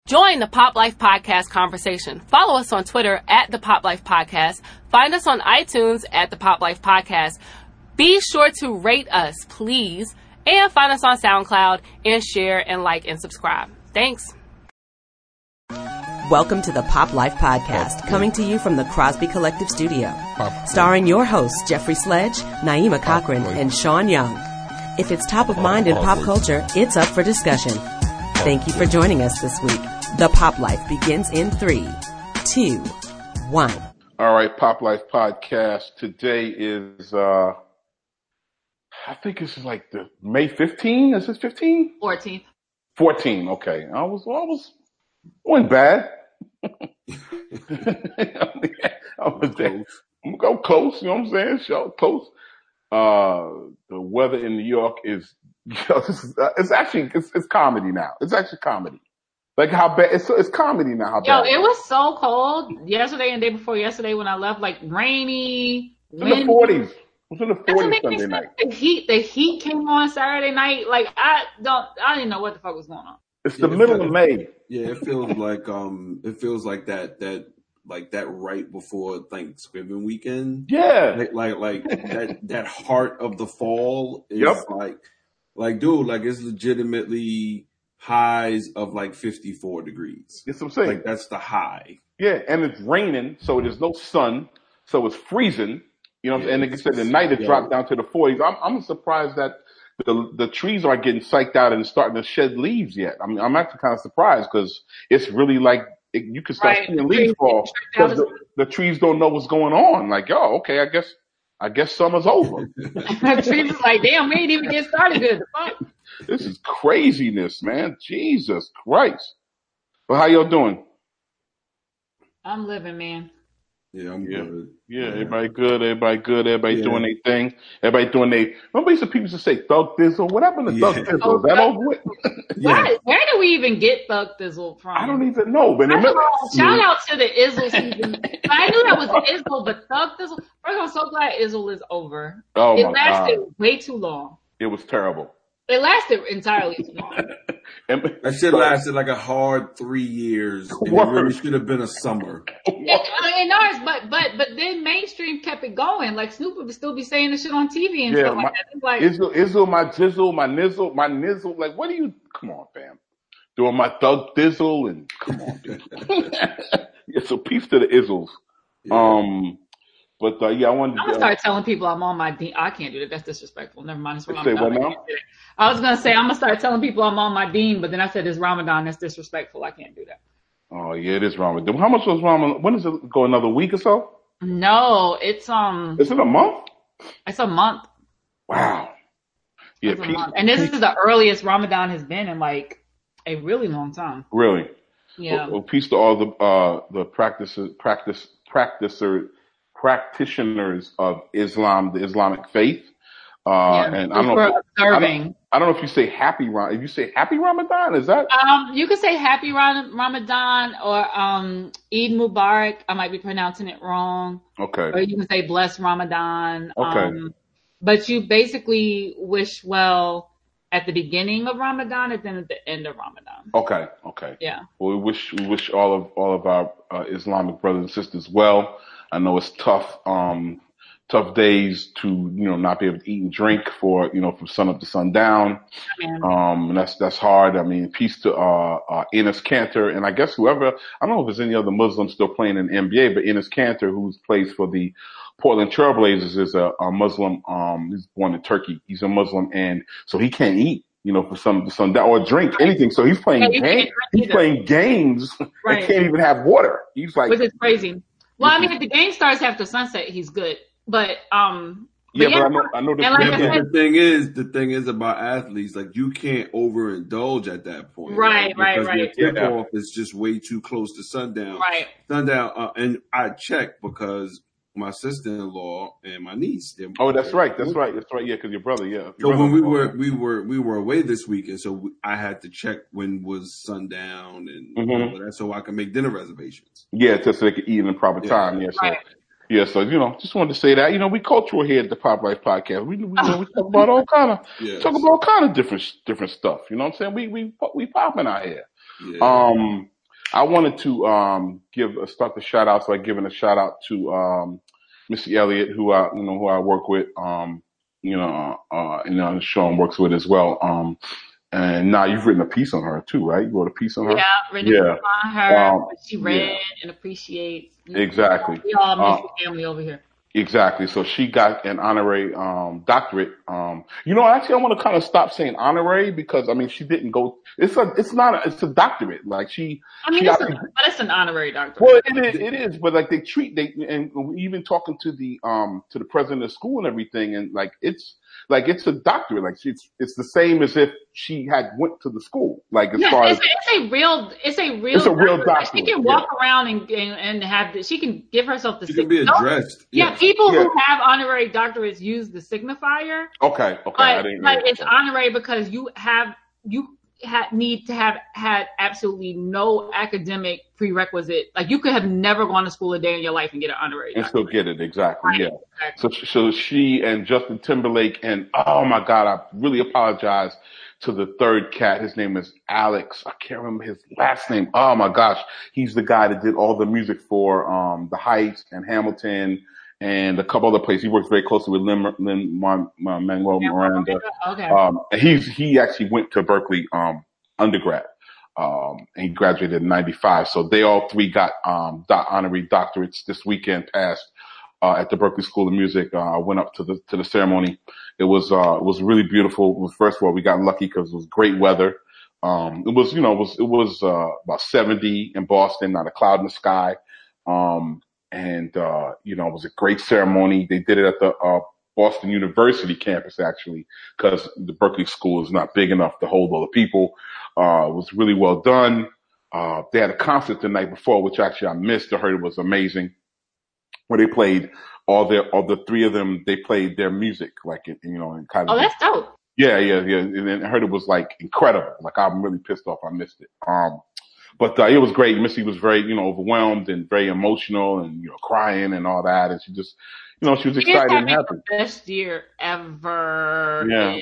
Join the Pop Life Podcast conversation. Follow us on Twitter at the Pop Life Podcast. Find us on iTunes at the Pop Life Podcast. Be sure to rate us, please. And find us on SoundCloud and share and like and subscribe. Thanks. Welcome to the Pop Life Podcast, coming to you from the Crosby Collective Studio. Starring your hosts, Jeffrey Sledge, Naima Cochran, and Sean Young. If it's top of mind in pop culture, it's up for discussion. Thank you for joining us this week. The Pop Life begins in 3, 2, 1. All right, Pop Life Podcast. Today is, I think this is like the May 15. Is this 15? 14th. 14. Okay. I wasn't bad. I was there. I'm gonna go close. You know what I'm saying? Show close. The weather in New York is, it's comedy now. It's actually comedy. Like how bad it's comedy now. How bad? It was so cold yesterday and the day before yesterday when I left, like rainy, windy. In the 40s. It was in the 40s Sunday night. The heat came on Saturday night. Like I didn't know what the fuck was going on. It's the middle of May. Yeah, it feels like that right before Thanksgiving weekend. Yeah. Like that heart of the fall is like dude, like it's legitimately highs of like 54 degrees. That's what I'm saying. Like that's the high. Yeah, and it's raining, so there's no sun, so it's freezing. You know what I'm saying? And like I said, the night it dropped down to the 40s. I'm surprised that the trees aren't getting psyched out and starting to shed leaves yet. I mean, I'm actually kind of surprised because it's really like you can start seeing leaves fall because the trees don't know what's going on. Like, okay, I guess summer's over. The trees is like, damn, we ain't even get started good. This is craziness, man. Jesus Christ. Well, how y'all doing? I'm living, man. Yeah, I'm good. Yeah, everybody good. Everybody doing their thing. Everybody doing their. Remember, people used to say Thug Thizzle. What happened to Thug Thizzle? Is that over with? Where do we even get Thug Thizzle from? I don't even know. But shout out to the Izzle season. I knew that was Izzle, but Thug Thizzle. First, I'm so glad Izzle is over. Oh my God. It lasted way too long. It was terrible. It lasted entirely too long. That shit lasted like a hard 3 years. And it really should have been a summer. But then mainstream kept it going. Like Snoop would still be saying the shit on TV and stuff like that. It's like Izzle, my jizzle, my nizzle. Like, what do you? Come on, fam. Doing my Thug Thizzle and come on, dude. Yeah, so peace to the Izzles. Yeah. But I wanted to. I'm gonna start telling people I'm on my dean. I can't do that. That's disrespectful. Never mind. It's Ramadan. Say what now? I was gonna say I'm gonna start telling people I'm on my dean, but then I said it's Ramadan. That's disrespectful. I can't do that. Oh yeah, it is Ramadan. How much was Ramadan? When does it go? Another week or so? No, it's Is it a month? It's a month. Wow. Yeah, it's a month. And this is the earliest Ramadan has been in like a really long time. Really? Yeah. Well, peace to all the practitioners of Islam, the Islamic faith. And I don't know if you say if you say happy Ramadan, is that? You could say happy Ramadan or Eid Mubarak. I might be pronouncing it wrong. Okay. Or you can say blessed Ramadan. Okay. But you basically wish well at the beginning of Ramadan and then at the end of Ramadan. Okay. Yeah. Well, we wish all of our Islamic brothers and sisters well. I know it's tough days to, not be able to eat and drink from sun up to sundown. And that's hard. I mean, peace to, Enes Kanter. And I guess whoever, I don't know if there's any other Muslims still playing in the NBA, but Enes Kanter, who plays for the Portland Trailblazers, is a Muslim. He's born in Turkey. He's a Muslim. And so he can't eat, for sundown or drink anything. So he's playing games. He's playing games and can't even have water. He's like, which is crazy. Well, I mean, if the game starts after sunset, he's good. But I know the thing is about athletes, like you can't overindulge at that point. Right. Your tip-off is just way too close to sundown. Right. Sundown, and I checked because my sister-in-law and my niece. Oh, that's right. Yeah, because your brother. Yeah. So when we were away this week, and so I had to check when was sundown and all that, so I can make dinner reservations. Yeah, so they could eat in the proper time. Yeah. So. Right. Yeah, so just wanted to say that we cultural here at the Pop Life Podcast. We talk about all kind of different stuff. You know what I'm saying? We popping out here. Yeah. I wanted to start the shout outs by giving a shout out to Missy Elliott, who I work with, and Sean works with as well. And now you've written a piece on her too, right? You wrote a piece on her. Yeah, written a piece on her. She read and appreciates. Exactly. We all miss the family over here. Exactly. So she got an honorary doctorate. Actually, I want to kind of stop saying honorary because she didn't go. It's a doctorate. Like but it's an honorary doctorate. Well, it is. But like and even talking to the president of the school and everything, and it's a doctorate. Like it's the same as if she had went to the school. Like it's a real doctorate. Like she can walk around and have she can give herself the. She can be addressed. Yeah, people who have honorary doctorates use the signifier. Okay. But it's honorary because you need to have had absolutely no academic prerequisite. Like you could have never gone to school a day in your life and get an honorary and doctorate. still get it. Exactly. Right. Yeah. Exactly. So she and Justin Timberlake and oh my God, I really apologize to the third cat. His name is Alex. I can't remember his last name. Oh my gosh. He's the guy that did all the music for The Heights and Hamilton and a couple other places. He works very closely with Lin-Manuel Miranda. Okay. And he actually went to Berkeley undergrad. And he graduated in 95. So they all three got honorary doctorates this weekend passed at the Berkeley School of Music. I went up to the ceremony. It was really beautiful. First of all, we got lucky because it was great weather. It was about 70 in Boston, not a cloud in the sky. It was a great ceremony. They did it at the Boston University campus, actually, because the Berkeley School is not big enough to hold all the people. It was really well done. They had a concert the night before, which actually I missed. I heard it was amazing, where they played all the three of them. They played their music, and kind of. Oh, that's dope. Yeah. And then I heard it was incredible. I'm really pissed off I missed it. But it was great. Missy was very, overwhelmed and very emotional and, crying and all that. And she just, she was excited and happy. Best year ever. Yeah.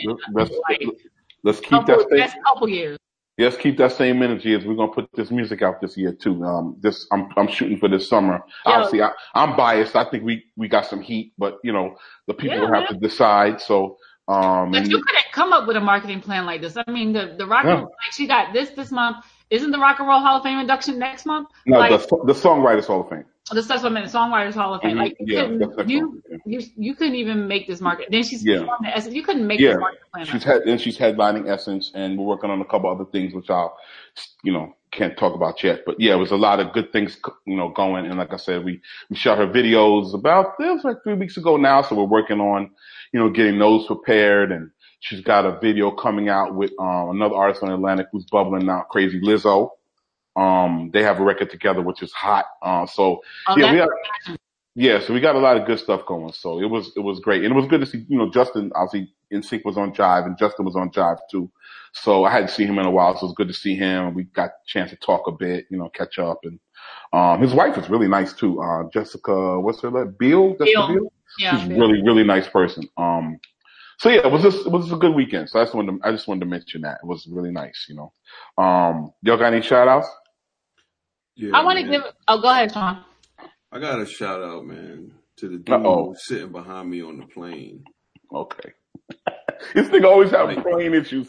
Let's keep that same. Best couple years. Let's keep that same energy as we're going to put this music out this year too. I'm shooting for this summer. Obviously, I'm biased. I think we got some heat, but the people will have to decide. So, but you couldn't come up with a marketing plan like this. The rock and roll, she got this month. Isn't the Rock and Roll Hall of Fame induction next month? No, the Songwriters Hall of Fame. That's what I meant. The Songwriters Hall of Fame. Mm-hmm. You couldn't even make this market. Then she's performing Essence. You couldn't make this market plan. She's headlining Essence, and we're working on a couple other things which I'll can't talk about yet. But yeah, it was a lot of good things going. And like I said, we shot her videos it was 3 weeks ago now. So we're working on getting those prepared, and she's got a video coming out with another artist on Atlantic who's bubbling out, Crazy Lizzo. They have a record together, which is hot. So we got a lot of good stuff going. So it was great. And it was good to see, Justin, obviously NSYNC was on Jive and Justin was on Jive too. So I hadn't seen him in a while. So it was good to see him. We got a chance to talk a bit, catch up. And, his wife is really nice too. Jessica, what's her name? Biel? Biel? Yeah. She's really, really nice person. So yeah, it was just a good weekend. So I just wanted to mention that. It was really nice, Y'all got any shout outs? Yeah, I want to give. Oh, go ahead, Sean. I got a shout out, man, to the dude sitting behind me on the plane. Okay. This thing always having plane issues.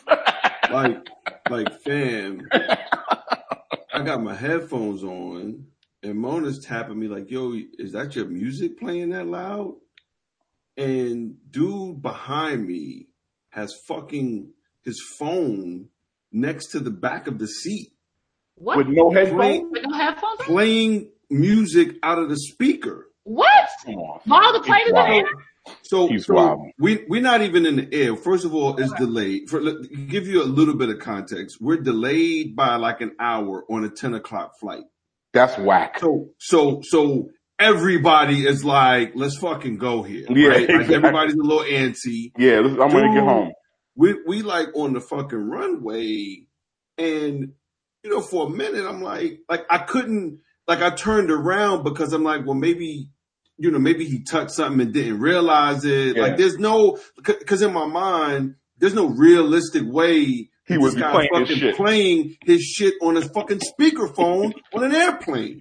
Fam, I got my headphones on and Mona's tapping me like, yo, is that your music playing that loud? And dude behind me has his phone next to the back of the seat. What? With no headphones? With no headphones? Playing music out of the speaker. What? While the plane is in the air? So we're not even in the air. First of all, it's delayed. To give you a little bit of context, we're delayed by an hour on a 10 o'clock flight. That's whack. So everybody is like, let's fucking go here. Yeah, right? Exactly. Everybody's a little antsy. Yeah, I'm going to get home. We on the fucking runway, and for a minute I'm like I couldn't, I turned around because I'm like, well, maybe he touched something and didn't realize it. Yeah. There's no, because in my mind there's no realistic way He would be playing his shit on his fucking speakerphone on an airplane.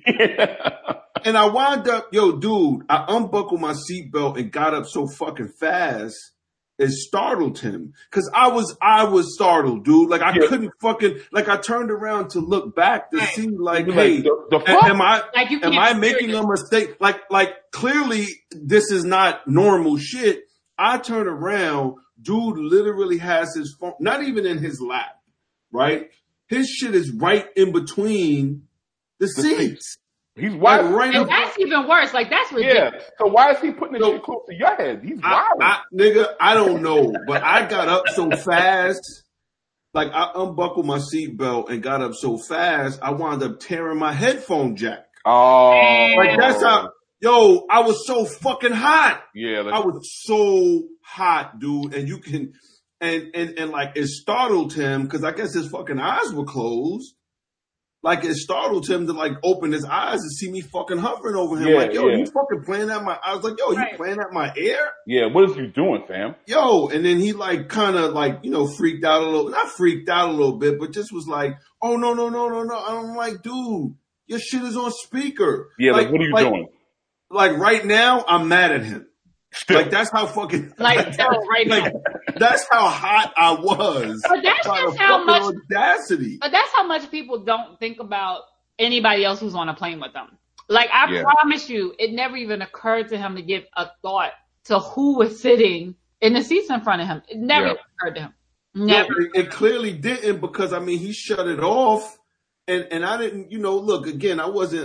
And I wound up, dude, I unbuckled my seatbelt and got up so fucking fast. It startled him. Cause I was startled, dude. Like I couldn't fucking, like I turned around to look back to see like, hey, am I making a mistake? Like clearly this is not normal shit. I turn around, dude literally has his phone, not even in his lap, right? His shit is right in between the seats. He's wild. And that's even worse. Like, that's ridiculous. Yeah. So why is he putting the shit close to your head? He's wild. Nigga, I don't know. But I got up so fast. Like, I unbuckled my seatbelt and got up so fast, I wound up tearing my headphone jack. Oh. Like, that's how... I was so fucking hot. Yeah. I was so hot, dude. And you can... And like, it startled him, because I guess his fucking eyes were closed. Like, it startled him to, like, open his eyes and see me fucking hovering over him. You fucking playing at my... I was like, you playing at my ear? Yeah, what is you doing, fam? And then he, like, kind of, like, freaked out a little... Not freaked out a little bit, but just was like, oh, no. I'm like, dude, your shit is on speaker. Yeah, like what are you doing? Like, right now, I'm mad at him. Still. Like, that's how fucking... Like, right now. That's how hot I was. But that's just how much... audacity. But that's how much people don't think about anybody else who's on a plane with them. Like, I promise you, it never even occurred to him to give a thought to who was sitting in the seats in front of him. It never even occurred to him. Never. No, it clearly didn't, because, I mean, he shut it off. And I didn't, look, again,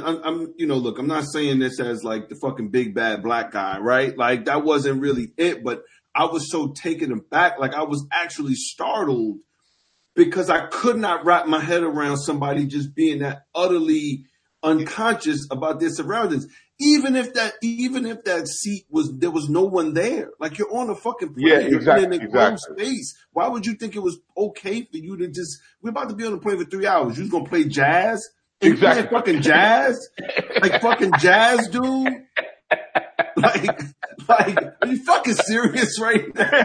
I'm not saying this as like the fucking big bad black guy, right? Like, that wasn't really it, but I was so taken aback. Like, I was actually startled, because I could not wrap my head around somebody just being that utterly unconscious about their surroundings. Even if that seat there was no one there. Like, you're on a fucking plane. Yeah, exactly. You're in a space. Why would you think it was okay for you to just, we're about to be on the plane for 3 hours. You was going to play jazz? Exactly. Playing fucking jazz? Like fucking jazz, dude? Like, are you fucking serious right now?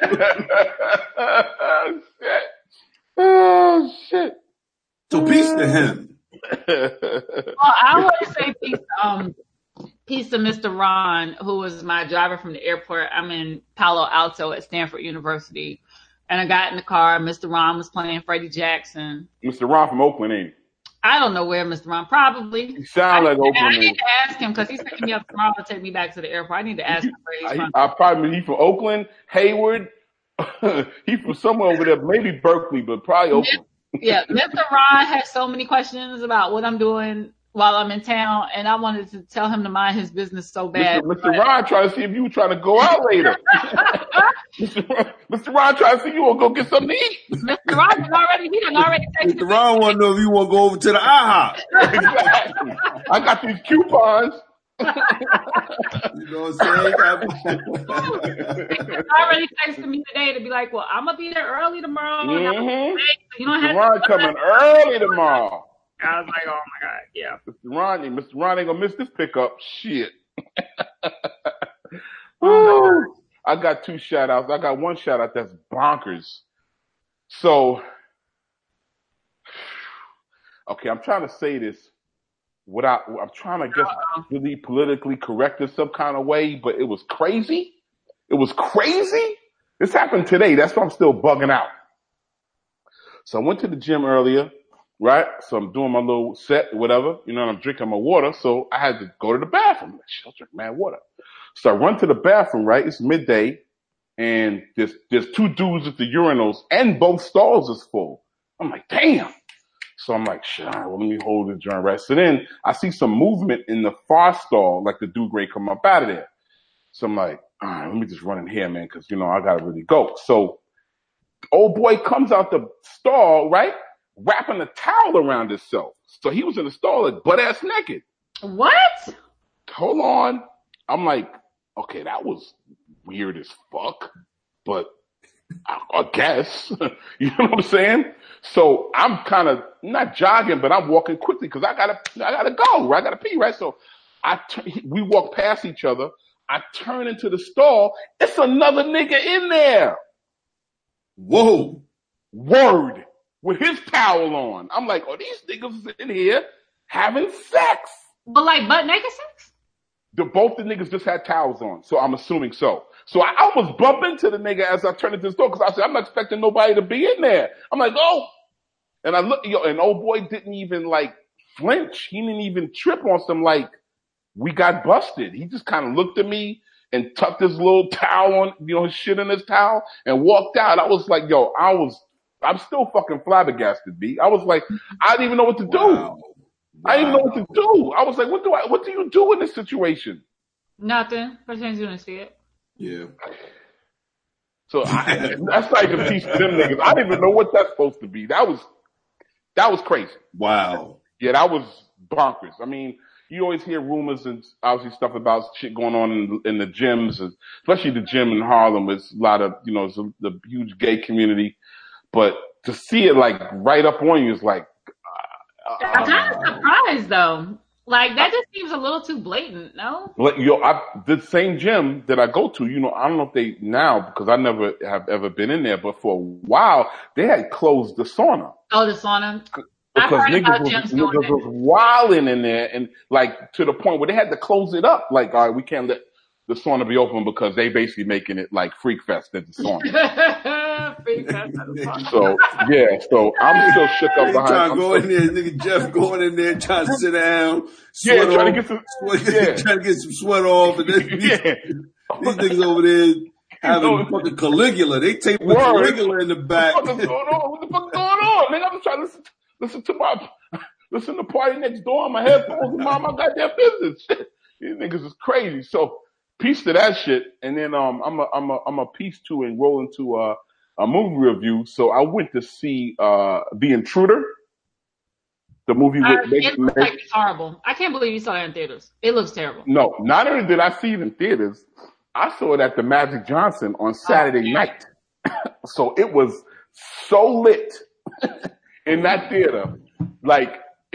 Oh, shit. So peace to him. Well, I want to say peace to Mr. Ron, who was my driver from the airport. I'm in Palo Alto at Stanford University. And I got in the car. Mr. Ron was playing Freddie Jackson. Mr. Ron from Oakland, ain't he? I don't know where Mr. Ron, probably. He sounds like Oakland. I need to ask him, because he's picking me up tomorrow to take me back to the airport. I need to ask him where he's from. He's from Oakland, Hayward. He's from somewhere over there, maybe Berkeley, but probably Oakland. Yeah, Mr. Ron has so many questions about what I'm doing while I'm in town, and I wanted to tell him to mind his business so bad. Mr. Ron trying to see if you were trying to go out later. Mr. Ron trying to see if you want to go get something to eat. Mr. Ron didn't already text Mr. Ron want to know if you want to go over to the IHOP. Exactly. I got these coupons. You know what I'm saying? He already texted me today to be like, well, I'm going to be there early tomorrow. Mm-hmm. So you don't have Ron coming early tomorrow. I was like, oh my God, yeah. Mr. Ron ain't gonna miss this pickup. Shit. I got 2 shout outs. I got 1 shout out that's bonkers. So, okay, I'm trying to say this I'm trying to just really politically correct in some kind of way, but it was crazy. It was crazy. This happened today. That's why I'm still bugging out. So I went to the gym earlier. Right? So I'm doing my little set, whatever, and I'm drinking my water. So I had to go to the bathroom. I'll drink mad water. So I run to the bathroom, right? It's midday, and there's 2 dudes at the urinals, and both stalls is full. I'm like, damn. So I'm like, shit, well, let me hold the joint, right? So then I see some movement in the far stall, like the dude ready to come up out of there. So I'm like, all right, let me just run in here, man, because, I got to really go. So old boy comes out the stall, right? Wrapping a towel around himself. So he was in the stall like butt ass naked. What? Hold on. I'm like, okay, that was weird as fuck, but I guess, you know what I'm saying? So I'm kind of not jogging, but I'm walking quickly because I gotta go, right? I gotta pee, right? So we walk past each other. I turn into the stall. It's another nigga in there. Whoa. Word. With his towel on. I'm like, oh, these niggas in here having sex. But like butt naked sex? Both the niggas just had towels on, so I'm assuming so. So I almost bump into the nigga as I turn into the store because I said, I'm not expecting nobody to be in there. I'm like, oh. And I look, and old boy didn't even like flinch. He didn't even trip on some like, we got busted. He just kind of looked at me and tucked his little towel on, his shit in his towel and walked out. I was like, yo, I'm still fucking flabbergasted, B. I was like, I didn't even know what to do. Wow. I didn't even know what to do. I was like, what do you do in this situation? Nothing. Pretend you didn't see it. Yeah. So that's not even peace to them niggas. I didn't even know what that's supposed to be. That was crazy. Wow. Yeah, that was bonkers. I mean, you always hear rumors and obviously stuff about shit going on in the gyms, especially the gym in Harlem. It's a lot of, it's the huge gay community. But to see it like right up on you is like, I'm kind of surprised though. Like that just seems a little too blatant, no? Like, the same gym that I go to, I don't know if they now, because I never have ever been in there, but for a while, they had closed the sauna. Oh, the sauna? Because niggas was wilding in there and like to the point where they had to close it up. Like, all right, we can't let the sauna be open because they basically making it like Freak Fest at the sauna. Freak Fest at the sauna. So I'm still shook up behind. Trying to go in there, nigga Jeff going in there trying to sit down, trying to get some sweat off, and then these niggas over there having fucking Caligula. They tape the Caligula in the back. What the fuck going on? Nigga, I'm just trying to listen to Party Next Door on my headphones and mind my goddamn business. These niggas is crazy. So peace to that shit. And then I'm a piece to and roll into a movie review. So I went to see The Intruder. The movie with it looks like it's horrible. I can't believe you saw that in theaters. It looks terrible. No, not only did I see it in theaters, I saw it at the Magic Johnson on Saturday night. So it was so lit in that theater. Like,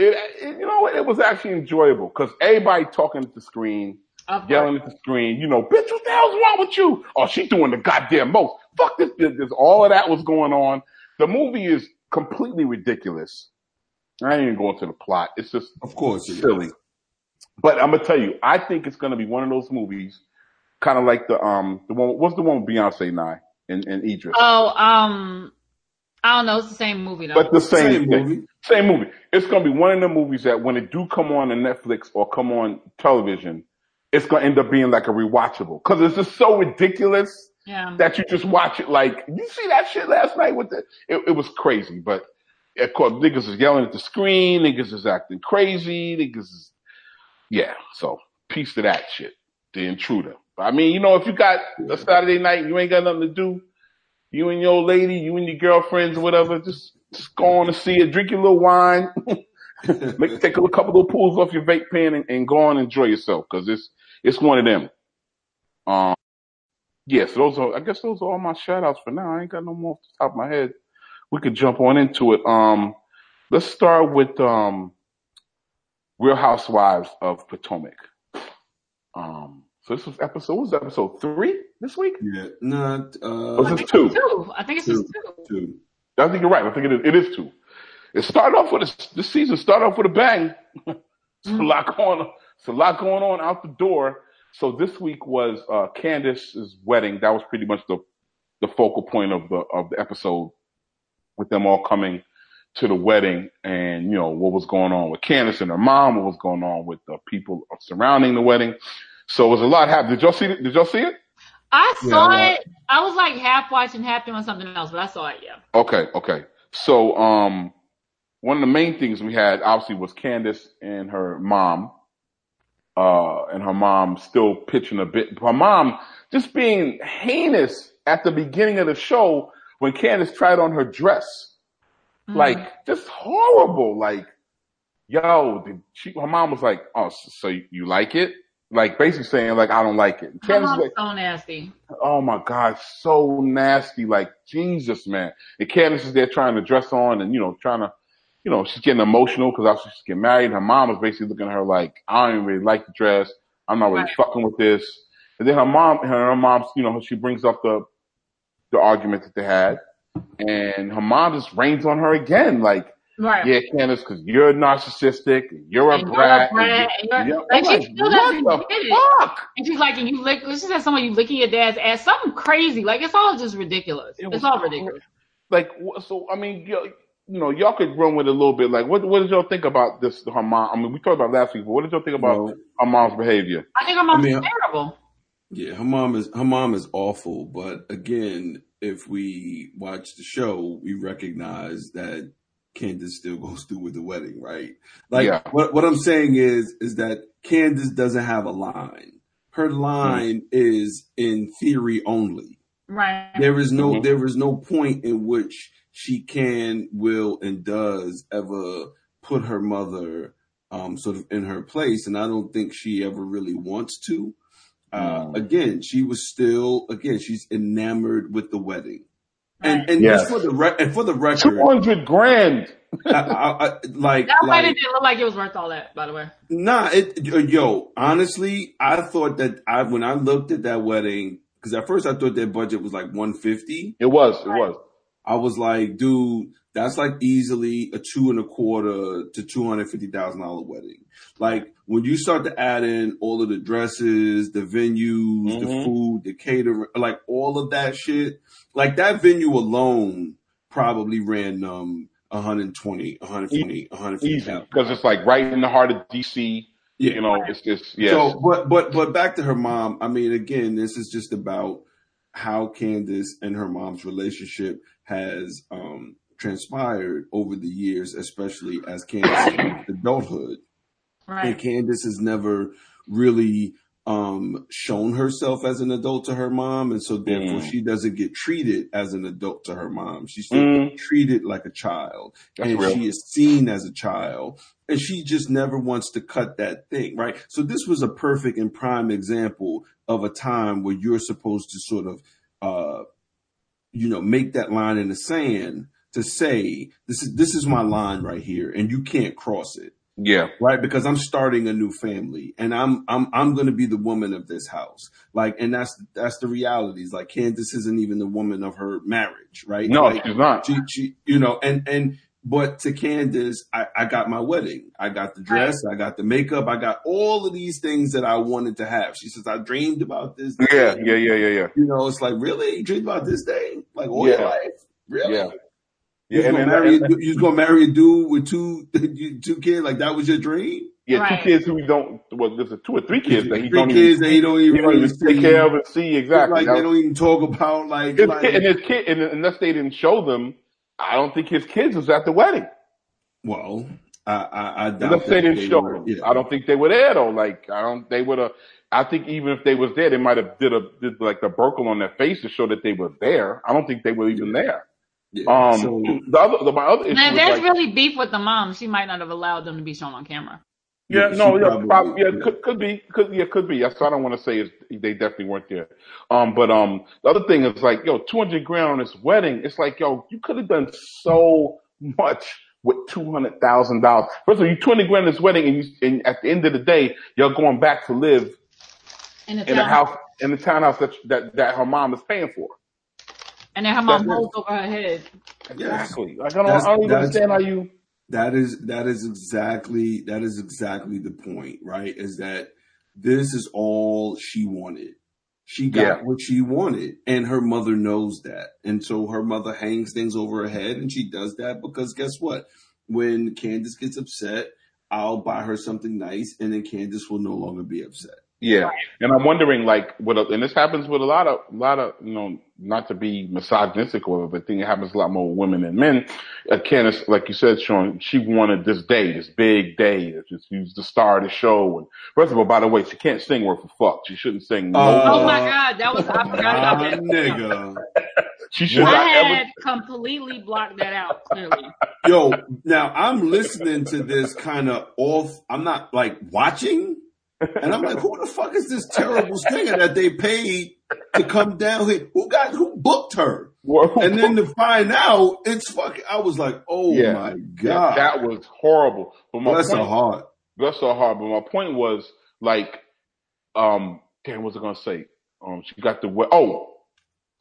it was actually enjoyable because everybody talking at the screen, yelling at the screen, bitch, what the hell's wrong with you? Oh, she doing the goddamn most. Fuck this business. All of that was going on. The movie is completely ridiculous. I ain't even going to the plot. It's just, of course, silly. But I'm gonna tell you, I think it's gonna be one of those movies, kind of like the one. What's the one with Beyonce and Idris? Oh, I don't know. It's the same movie though. But the same movie. Same movie. It's gonna be one of the movies that when it do come on Netflix or come on television, it's gonna end up being like a rewatchable because it's just so ridiculous that you just watch it. Like, you see that shit last night with it was crazy, but. Of course, niggas is yelling at the screen, niggas is acting crazy, so peace to that shit. The Intruder. I mean, if you got a Saturday night, you ain't got nothing to do, you and your old lady, you and your girlfriends or whatever, just go on and see it, drink your little wine, take a couple of pulls off your vape pen and go on and enjoy yourself, cause it's one of them. So I guess those are all my shout outs for now. I ain't got no more off the top of my head. We could jump on into it. Let's start with Real Housewives of Potomac. So this was episode 3 this week? Yeah. No, was this 2? I think it's just 2. I think you're right. I think it is 2. It started off with this season started off with a bang. It's a lot going on out the door. So this week was Candace's wedding. That was pretty much the focal point of the episode, with them all coming to the wedding and, what was going on with Candace and her mom, what was going on with the people surrounding the wedding. So it was a lot happening. Did y'all see it? I saw it. I was like half watching, half doing something else, but I saw it, yeah. Okay. So, one of the main things we had obviously was Candace and her mom still pitching a bit. Her mom just being heinous at the beginning of the show when Candace tried on her dress. Like, just horrible. Like, her mom was like, oh, so you like it? Like, basically saying, like, I don't like it. And Candace was like, so nasty. Oh my God, so nasty. Like, Jesus, man. And Candace is there trying to dress on and, she's getting emotional because obviously she's getting married. Her mom was basically looking at her like, I don't even really like the dress. I'm not really fucking with this. And then her mom, she brings up the argument that they had. and her mom just rains on her again. Like, Right. yeah, Candace, because you're narcissistic, you're a brat. Like, she still doesn't get it. Fuck? And she's like, and you lick, she said something, you licking your dad's ass, something crazy. Like, it's all just ridiculous. It's all ridiculous. Like, so, I mean, y'all could run with it a little bit. Like, what did y'all think about this, her mom? I mean, we talked about last week, but what did y'all think about her mom's behavior? I think her mom's terrible. Yeah, her mom is awful. But again, if we watch the show, we recognize that Candace still goes through with the wedding, right? Like, what I'm saying is that Candace doesn't have a line. Her line is in theory only. Right. There is no point in which she can, will, and does ever put her mother sort of in her place, and I don't think she ever really wants to. Again, she's enamored with the wedding. And just for the record, $200,000. That wedding didn't look like it was worth all that, by the way. Nah, honestly, I thought that when I looked at that wedding, because at first I thought their budget was like $150. It was. I was like, dude, that's like easily a $225,000 to $250,000 wedding. Like, when you start to add in all of the dresses, the venues, the food, the catering, like all of that shit, like that venue alone probably ran 150,000. Because it's like right in the heart of DC. Yeah. It's just, yes. So, but back to her mom. I mean, again, this is just about how Candace and her mom's relationship has transpired over the years, especially as Candace in adulthood. Right. And Candace has never really shown herself as an adult to her mom, and so therefore she doesn't get treated as an adult to her mom. She's still treated like a child. That's real. She is seen as a child, and she just never wants to cut that thing, right? So this was a perfect and prime example of a time where you're supposed to sort of make that line in the sand to say, this is my line right here, and you can't cross it. Yeah. Right. Because I'm starting a new family, and I'm going to be the woman of this house. Like, and that's the realities. Like, Candace isn't even the woman of her marriage. Right. No, like, she's not. She but to Candace, I got my wedding. I got the dress. I got the makeup. I got all of these things that I wanted to have. She says, I dreamed about this day. Yeah. It's like, really? You dreamed about this day? Like, all your life? Really? Yeah. You was gonna marry a dude with two kids? Like, that was your dream? Yeah, right. 2 kids who there's 2 or 3 kids that he don't even take care of and see. Exactly. Like, they don't even talk about and his kid, and unless they didn't show them, I don't think his kids was at the wedding. Well, I doubt unless they didn't show them. Yeah. I don't think they were there though. Like, they would have. I think even if they was there, they might have did like the Burkle on their face to show that they were there. I don't think they were even there. Yeah. My other issue. Now, if there's really beef with the mom, she might not have allowed them to be shown on camera. Could be. That's what I don't want to say is they definitely weren't there. But the other thing is like, $200,000 on this wedding. It's like, you could have done so much with $200,000. First of all, you $200,000 on this wedding, and at the end of the day, you're going back to live in a house, in the townhouse that her mom is paying for. And then her mom holds over her head. Exactly. Like, I don't even understand how you. That is exactly the point, right? Is that this is all she wanted. She got what she wanted, and her mother knows that. And so her mother hangs things over her head, and she does that because guess what? When Candace gets upset, I'll buy her something nice, and then Candace will no longer be upset. Yeah. And I'm wondering, like, and this happens with a lot of, not to be misogynistic or whatever, but I think it happens a lot more with women than men. Candace, like you said, Sean, she wanted this big day. She was the star of the show. And first of all, by the way, she can't sing worth a fuck. She shouldn't sing. Oh my God. I forgot about that. Nigga. She should I had completely blocked that out, clearly. Yo, now I'm listening to this kind of off. I'm not like watching. And I'm like, who the fuck is this terrible singer that they paid to come down here? Who booked her? And then to find out, it's fucking, I was like, oh my God. That was horrible. But Bless her heart. Bless her heart. But my point was, like, what was I going to say? She got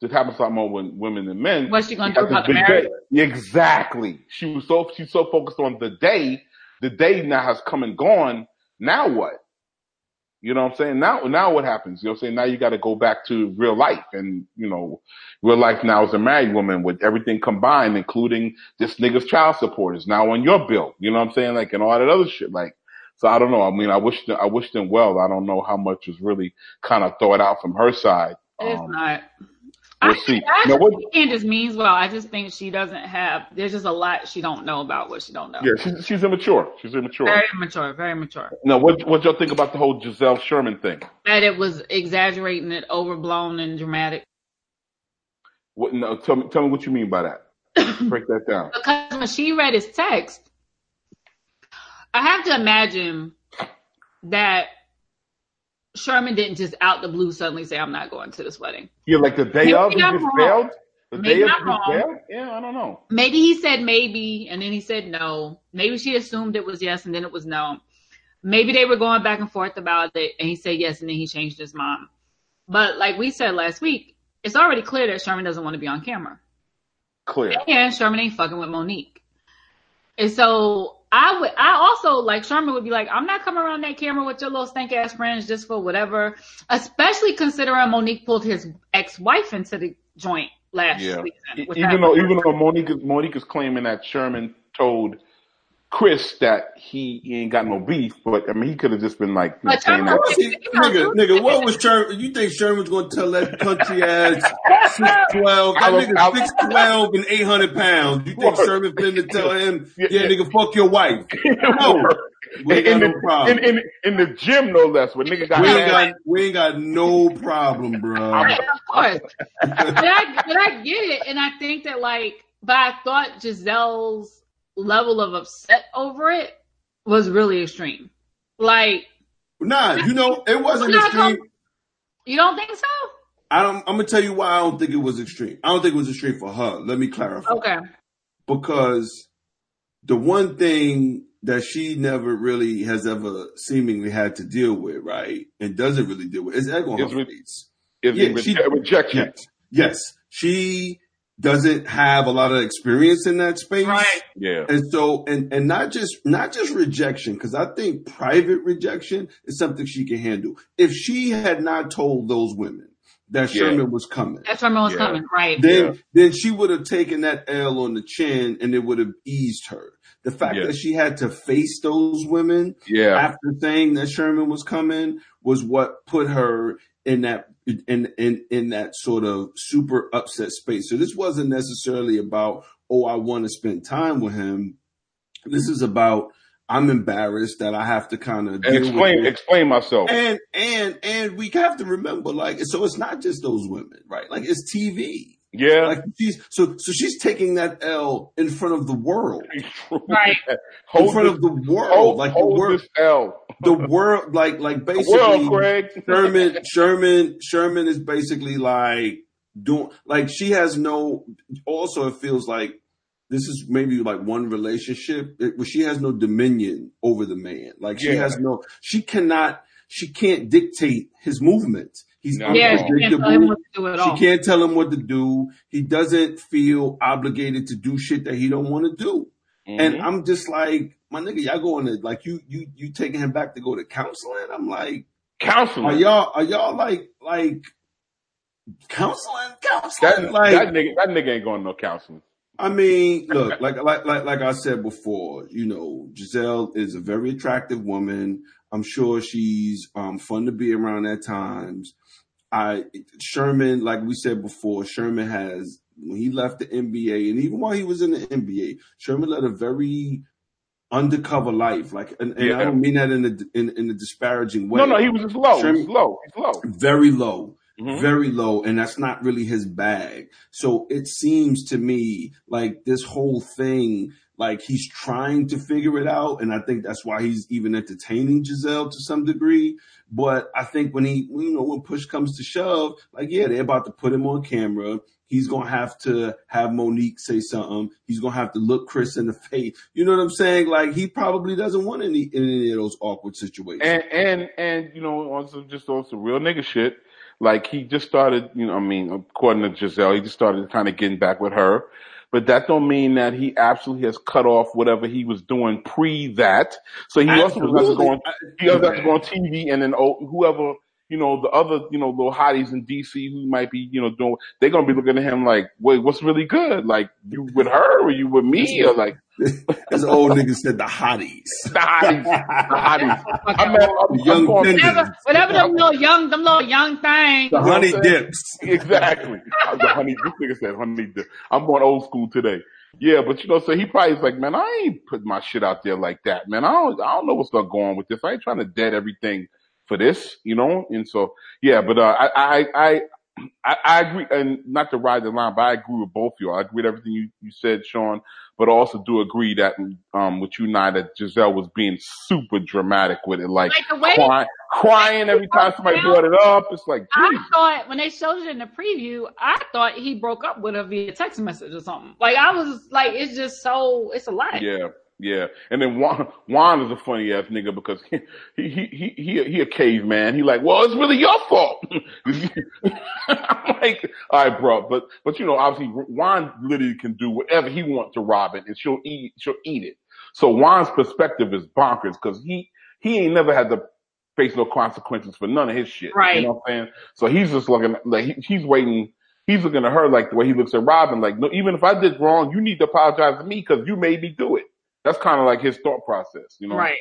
This happens a lot more with women than men. What's she gonna do about the marriage? Exactly. She's so focused on the day. The day now has come and gone. Now what? You know what I'm saying? Now what happens? You know what I'm saying? Now you got to go back to real life, and real life now as a married woman with everything combined, including this nigga's child support is now on your bill. You know what I'm saying? Like, and all that other shit. Like, so I don't know. I mean, I wish them well. I don't know how much was really kind of thought out from her side. It's not. We'll see. I just think Candace means well. I just think she doesn't have. There's just a lot she don't know about what she don't know. Yeah, she's immature. She's immature. Very immature. Very mature. Now, what y'all think about the whole Giselle Sherman thing? That it was exaggerating it, overblown and dramatic. What? No, tell me what you mean by that. Break that down. Because when she read his text, I have to imagine that Sherman didn't just out the blue suddenly say, I'm not going to this wedding. Yeah, like the day of, he just failed? The day of, he failed? Yeah, I don't know. Maybe he said maybe, and then he said no. Maybe she assumed it was yes, and then it was no. Maybe they were going back and forth about it, and he said yes, and then he changed his mind. But like we said last week, it's already clear that Sherman doesn't want to be on camera. Clear. And Sherman ain't fucking with Monique. And so I also, like, Sherman would be like, I'm not coming around that camera with your little stank ass friends just for whatever, especially considering Monique pulled his ex-wife into the joint last season. Even though Monique is claiming that Sherman told Chris that he ain't got no beef, but I mean, he could have just been like, saying that. Nigga, what was Sherman? You think Sherman's going to tell that country ass 6'12"? That nigga 6'12" and 800 pounds. You think Sherman's going to tell him, yeah, nigga, fuck your wife? No. In the gym, no less. When nigga got we ain't got no problem, bro. Of course. But I get it, and I think that, like, but I thought Giselle's level of upset over it was really extreme. Like, nah, it wasn't extreme. You don't think so? I'm gonna tell you why I don't think it was extreme. I don't think it was extreme for her. Let me clarify. Okay. Because the one thing that she never really has ever seemingly had to deal with, right, and doesn't really deal with, is egg on her face. Rejection. Yes. She doesn't have a lot of experience in that space. Right. Yeah. And so, and not just rejection, because I think private rejection is something she can handle. If she had not told those women that Sherman was coming. That Sherman was coming, right. Then she would have taken that L on the chin and it would have eased her. The fact that she had to face those women after saying that Sherman was coming was what put her in that in that sort of super upset space. So this wasn't necessarily about, I want to spend time with him. This is about, I'm embarrassed that I have to kind of explain myself. And we have to remember, like, so it's not just those women, right? Like, it's TV. Yeah. Like she's taking that L in front of the world. Right. In front of the world. Like the world. This L. The world, like basically Craig. Sherman is basically like doing, like, she has no, also it feels like this is maybe like one relationship where she has no dominion over the man. Like she can't dictate his movements. He's unpredictable. She can't tell him what to do. He doesn't feel obligated to do shit that he don't want to do. Mm-hmm. And I'm just like, my nigga, y'all going to, like, you taking him back to go to counseling? I'm like, counseling? Are y'all like counseling? That nigga ain't going to no counseling. I mean, look, like I said before, Giselle is a very attractive woman. I'm sure she's fun to be around at times. Sherman, like we said before, Sherman has, when he left the NBA, and even while he was in the NBA, Sherman led a very undercover life. Like, and I don't mean that in a disparaging way. No, he was just low. He's low. Very low. Mm-hmm. Very low, and that's not really his bag. So it seems to me like this whole thing, like, he's trying to figure it out, and I think that's why he's even entertaining Giselle to some degree. But I think when when push comes to shove, like, they're about to put him on camera. He's going to have Monique say something. He's going to have to look Chris in the face. You know what I'm saying? Like, he probably doesn't want any of those awkward situations. And also real nigga shit. Like he just started, according to Giselle, he just started kind of getting back with her. But that don't mean that he absolutely has cut off whatever he was doing pre that. So he also has to go on TV, and then whoever, the other, little hotties in DC who might be, doing, they're going to be looking at him like, wait, what's really good? Like, you with her or you with me? Or like, as old nigga said, the hotties. The hotties. Whatever them little young things. The honey dips. Exactly. The honey, this nigga said honey dip. I'm going old school today. Yeah, but so he probably is like, man, I ain't putting my shit out there like that, man. I don't know what's going on with this. I ain't trying to dead everything for this, and so, yeah, but, I agree, and not to ride the line, but I agree with both of you. I agree with everything you said, Sean, but I also do agree that, with you, Nye, that Giselle was being super dramatic with it, like crying every time somebody brought it up. It's like, geez. I thought when they showed it in the preview, I thought he broke up with her via text message or something. Like, I was like, it's just it's a lot. Yeah. Yeah, and then Juan is a funny ass nigga because he a caveman. He like, well, it's really your fault. I'm like, all right, bro, but obviously Juan literally can do whatever he wants to Robin, and she'll eat it. So Juan's perspective is bonkers because he ain't never had to face no consequences for none of his shit. Right. You know what I'm saying? So he's just looking like he's waiting. He's looking at her like the way he looks at Robin, like, no, even if I did wrong, you need to apologize to me because you made me do it. That's kind of like his thought process, Right.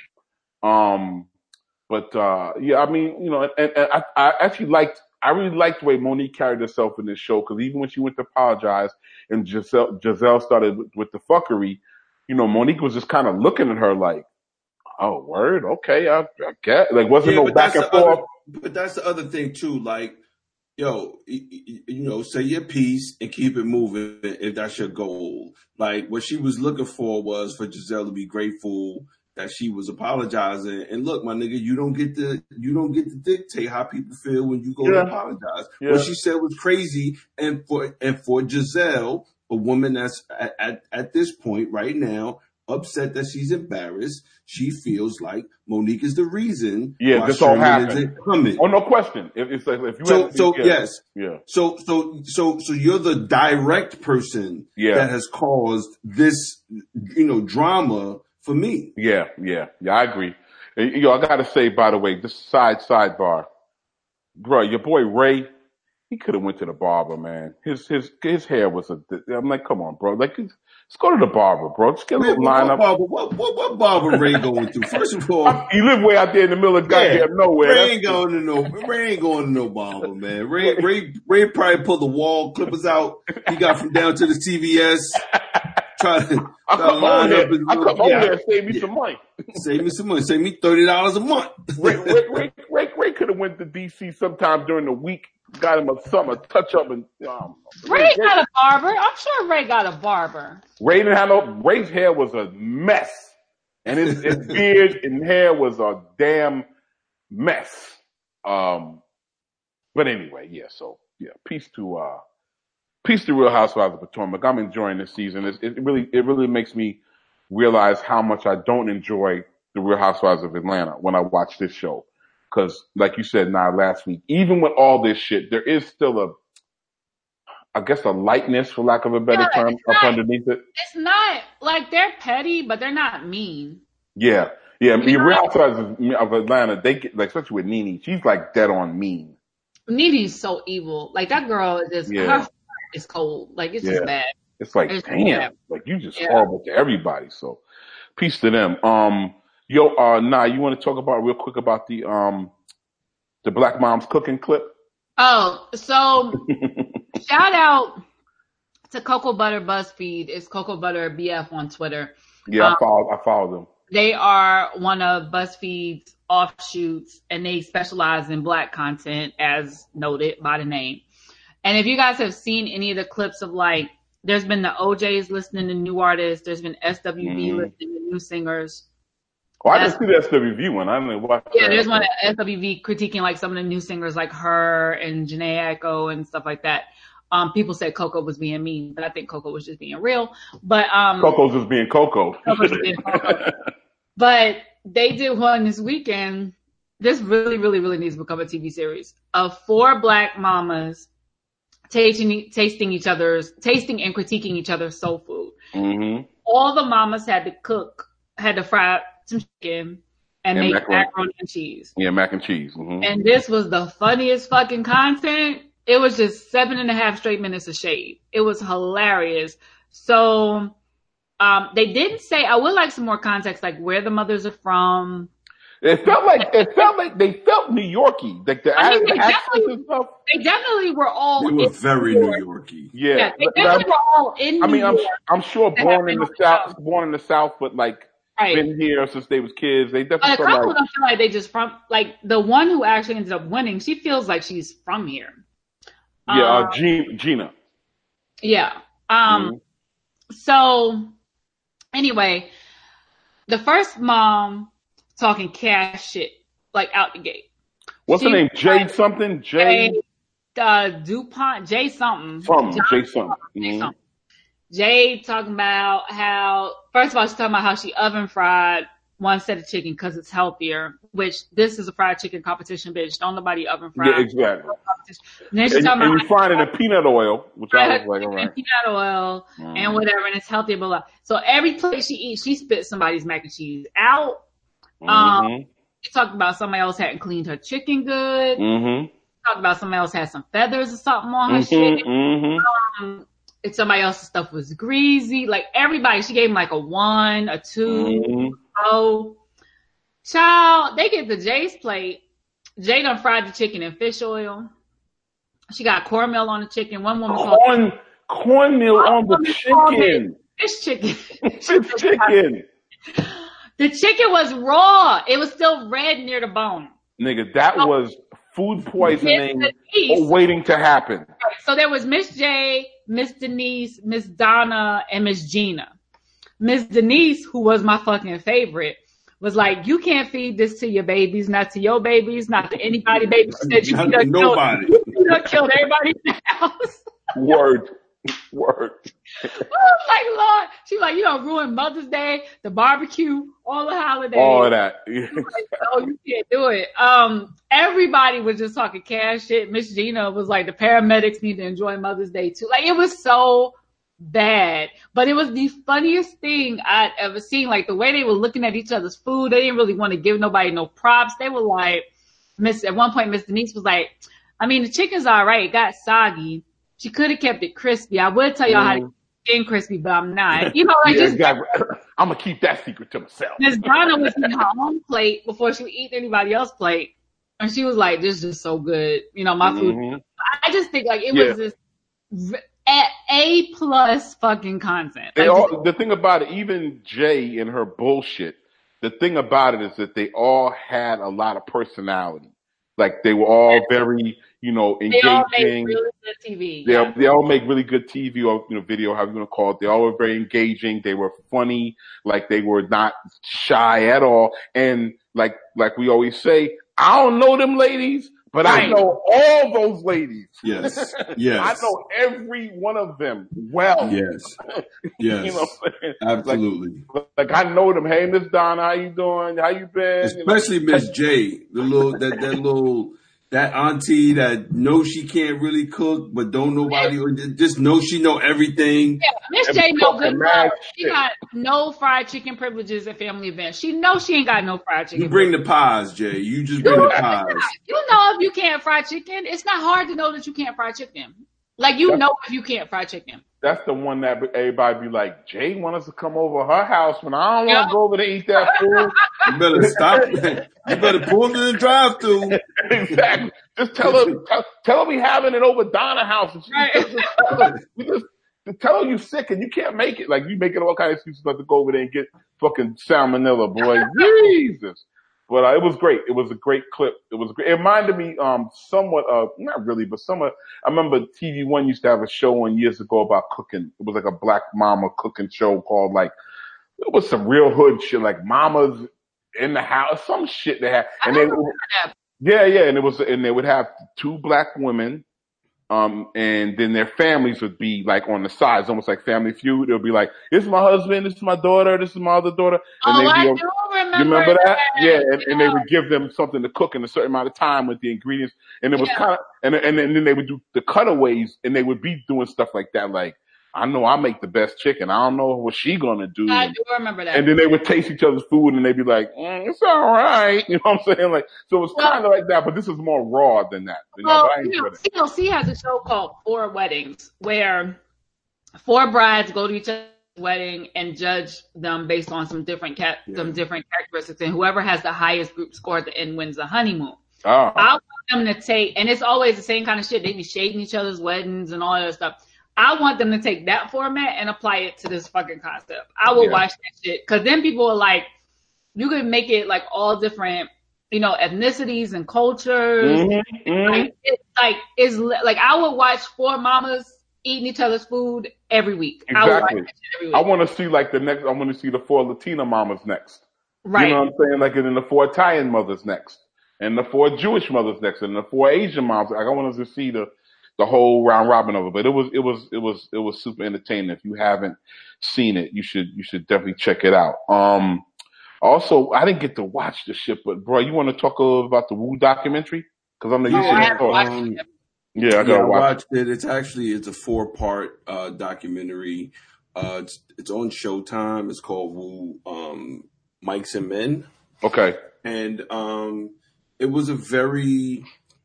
But yeah, I mean, and I actually I really liked the way Monique carried herself in this show, because even when she went to apologize and Giselle started with the fuckery, Monique was just kind of looking at her like, oh, word, okay, I get, like, wasn't no back and forth. But that's the other thing too, like, yo, say your piece and keep it moving if that's your goal. Like, what she was looking for was for Giselle to be grateful that she was apologizing. And look, my nigga, you don't get to dictate how people feel when you go to apologize. Yeah. What she said was crazy. And for Giselle, a woman that's at this point right now, upset that she's embarrassed, she feels like Monique is the reason why this Sherman all happened. Isn't coming. Oh, no question. If you yes. Yeah. So you're the direct person that has caused this, drama for me. Yeah, I agree. I gotta say, by the way, this sidebar, bro, your boy Ray, he could have went to the barber, man. His hair was I'm like, come on, bro. Like, let's go to the barber, bro. Just get a little lineup. What barber Ray going to? First of all, he live way out there in the middle of goddamn nowhere. Ray ain't going to no barber, man. Ray probably pulled the wall clippers out he got from down to the CVS. Try to line up. I come over there and save me some money. Save me some money. Save me $30 a month. Ray could have went to DC sometime during the week. Got him a touch up, and Ray got a barber. I'm sure Ray got a barber. Ray didn't have Ray's hair was a mess, and his beard and hair was a damn mess. But anyway, yeah. So yeah, peace to Real Housewives of Potomac. I'm enjoying this season. It really makes me realize how much I don't enjoy the Real Housewives of Atlanta when I watch this show. Because, like you said, last week, even with all this shit, there is still a lightness, for lack of a better term, underneath it. It's not like they're petty, but they're not mean. Yeah. Real Housewives of Atlanta, they get, like, especially with Nene, she's like dead on mean. Nene's so evil. Like, that girl is just, her heart is cold. Like, it's just bad. It's like, damn, like, you just horrible to everybody. So, peace to them. Nah, you want to talk about real quick about the Black Moms cooking clip? Oh, so shout out to Cocoa Butter BuzzFeed. It's Cocoa Butter BF on Twitter. Yeah, I follow them. They are one of BuzzFeed's offshoots, and they specialize in Black content, as noted by the name. And if you guys have seen any of the clips of, like, there's been the OJs listening to new artists, there's been SWV listening to new singers. Oh, I didn't see the SWV one. I didn't watch that. Yeah, there's one at SWV critiquing, like, some of the new singers like her and Jhené Aiko and stuff like that. People said Coco was being mean, but I think Coco was just being real. But Coco's just being Coco. But they did one this weekend this really, really, really needs to become a TV series of 4 black mamas tasting and critiquing each other's soul food. Mm-hmm. All the mamas had to fry some chicken and make macaroni and cheese. Yeah, mac and cheese. Mm-hmm. And this was the funniest fucking content. It was just 7.5 straight minutes of shade. It was hilarious. So, they didn't say, I would like some more context, like where the mothers are from. It felt like they felt New Yorky. Like the accents and stuff. They definitely were all. They were very New Yorky. Yeah, they definitely were all in New York. I'm sure born in the South, but like been here since they was kids. They definitely. A couple don't feel like they just from, like the one who actually ended up winning. She feels like she's from here. Yeah, Gina. Yeah. So anyway, the first mom talking cash shit, like out the gate. What's her name? Jay something? Jay DuPont, Jay something. Jay something. Jay talking about how, first of all, she's talking about how she oven fried one set of chicken because it's healthier, which this is a fried chicken competition, bitch. Don't nobody oven fry. Yeah, exactly. And then she's talking about you find it in peanut oil, which I was like, all right. Peanut oil and whatever, and it's healthier, blah, blah. So every plate she eats, she spits somebody's mac and cheese out. She talked about somebody else hadn't cleaned her chicken good. Talked about somebody else had some feathers or something on her shit. If somebody else's stuff was greasy, like everybody, she gave him like a 1, a 2. Oh, child, they get to Jay's plate. Jay done fried the chicken in fish oil. She got cornmeal on the chicken. One woman cornmeal on the chicken. Fish chicken. Fish chicken. The chicken was raw. It was still red near the bone. Nigga, that was food poisoning waiting to happen. So there was Miss J, Miss Denise, Miss Donna, and Miss Gina. Miss Denise, who was my fucking favorite, was like, you can't feed this to your babies, not to your babies, not to anybody babies. She said, you done killed everybody in the house. Word. I was like, Lord. She was like, you don't ruin Mother's Day, the barbecue, all the holidays. All of that. Like, oh, you can't do it. Everybody was just talking cash shit. Miss Gina was like, the paramedics need to enjoy Mother's Day too. Like, it was so bad, but it was the funniest thing I'd ever seen. Like the way they were looking at each other's food, they didn't really want to give nobody no props. They were like, at one point, Miss Denise was like, I mean, the chicken's all right. It got soggy. She could have kept it crispy. I would tell y'all how to keep it crispy, but I'm not. You know, like I'm gonna keep that secret to myself. Miss Donna was eating her own plate before she would eat anybody else's plate, and she was like, "This is just so good." You know, my food. I just think like it was just A+ fucking content. The thing about it, even Jay and her bullshit, the thing about it is that they all had a lot of personality. Like they were all very, engaging. They all make really good TV. They all make really good TV or video, however you want to call it. They all were very engaging. They were funny. Like they were not shy at all. And like we always say, I don't know them ladies, but I know all those ladies. Yes. I know every one of them well. Yes. You know what I'm saying? Absolutely. Like I know them. Hey, Miss Donna, how you doing? How you been? Especially Miss J, that auntie that knows she can't really cook, but don't nobody, or just knows she know everything. Yeah, Miss J know good food. She got no fried chicken privileges at family events. She knows she ain't got no fried chicken. You bring the pies, Jay. You just bring the pies. You know if you can't fry chicken. It's not hard to know that you can't fry chicken. Like know if you can't fry chicken. That's the one that everybody be like, Jay want us to come over her house when I don't want to go over to eat that food. You better stop. You better pull in the drive-thru. Exactly. Just tell her we having it over Donna's house. Tell her you sick and you can't make it. Like you making all kind of excuses not to go over there and get fucking salmonella, boy. Jesus. But it was great. It was a great clip. It reminded me somewhat of, not really, but somewhat. I remember TV One used to have a show on years ago about cooking. It was like a black mama cooking show called like, it was some real hood shit, like Mamas in the House, some shit they had. And and they would have 2 black women And then their families would be like on the sides, almost like Family Feud. It'll be like, this is my husband, this is my daughter, this is my other daughter. And I do remember that. Yeah, and they would give them something to cook in a certain amount of time with the ingredients. And it was kind of, and then they would do the cutaways, and they would be doing stuff like that, like, I know I make the best chicken. I don't know what she gonna do. I do remember that. And then they would taste each other's food, and they'd be like, it's all right. You know what I'm saying? Like, so it was kind of like that, but this is more raw than that. TLC has a show called 4 Weddings, where 4 brides go to each other's wedding and judge them based on some different characteristics, and whoever has the highest group score at the end wins the honeymoon. Oh. I want them to take, and it's always the same kind of shit. They be shading each other's weddings and all that stuff. I want them to take that format and apply it to this fucking concept. I will watch that shit. Cause then people are like, you could make it like all different, ethnicities and cultures. Mm-hmm. Like I would watch 4 mamas eating each other's food every week. Exactly. I would watch that shit every week. I want to see like I want to see the 4 Latina mamas next. Right. You know what I'm saying? Like, and then the 4 Italian mothers next, and the 4 Jewish mothers next, and the 4 Asian moms. Like, I wanted to see the whole round robin of it, but it was super entertaining. If you haven't seen it, you should definitely check it out. Also, I didn't get to watch the shit, but bro, you want to talk a little about the Wu documentary? Cause I'm the I watched it. It's a 4-part documentary. It's on Showtime. It's called Wu, Mics and Men. Okay. And it was a very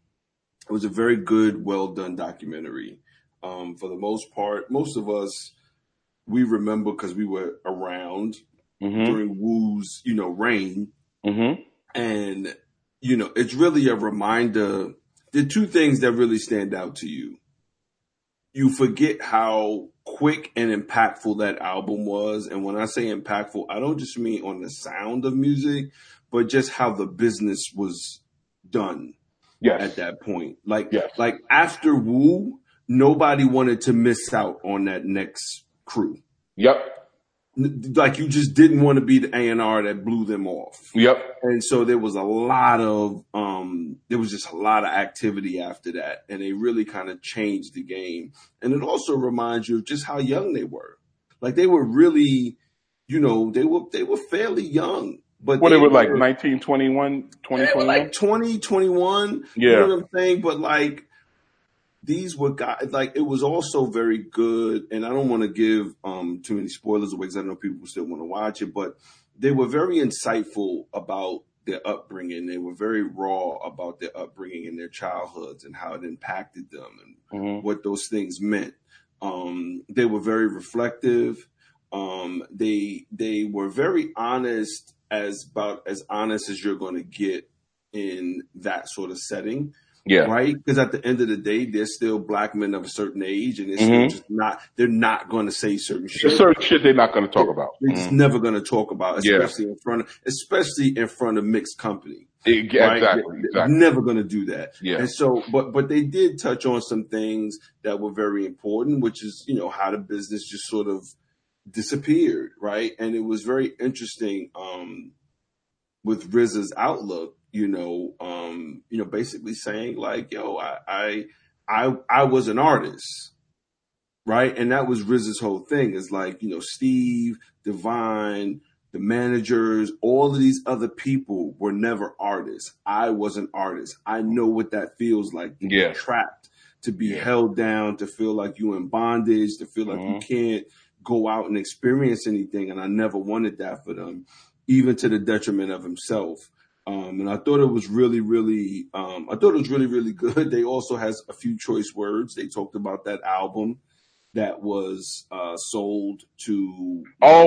good, well done documentary. For the most part, most of us, we remember because we were around during Wu's, reign. Mm-hmm. And, it's really a reminder. There are 2 things that really stand out to you. You forget how quick and impactful that album was. And when I say impactful, I don't just mean on the sound of music, but just how the business was done. Yes. At that point. Like after Wu, nobody wanted to miss out on that next crew. Yep. Like you just didn't want to be the A&R that blew them off. Yep. And so there was a lot of activity after that, and they really kind of changed the game. And it also reminds you of just how young they were. Like they were really, they were fairly young. But they were like 19, 21, 20, they were like 20, 21. Yeah. You know what I'm saying? But like, these were guys, like, it was also very good. And I don't want to give too many spoilers away because I know people still want to watch it, but they were very insightful about their upbringing. They were very raw about their upbringing and their childhoods and how it impacted them and what those things meant. They were very reflective. They were very honest, as honest as you're going to get in that sort of setting. Yeah. Right. Because at the end of the day, they're still black men of a certain age, and they're not going to say certain shit. Certain shit they're not going to talk about. They're just never going to talk about, especially in front of mixed company. Exactly. They're never going to do that. Yeah. And so, but they did touch on some things that were very important, which is, how the business just sort of disappeared. Right. And it was very interesting, with RZA's outlook, basically saying like, yo, I was an artist. Right. And that was RZA's whole thing is like, Steve, Divine, the managers, all of these other people were never artists. I was an artist. I know what that feels like to be trapped, to be held down, to feel like you're in bondage, to feel like you can't go out and experience anything. And I never wanted that for them, even to the detriment of himself. And I thought it was really, really, really good. They also has a few choice words. They talked about that album that was sold to.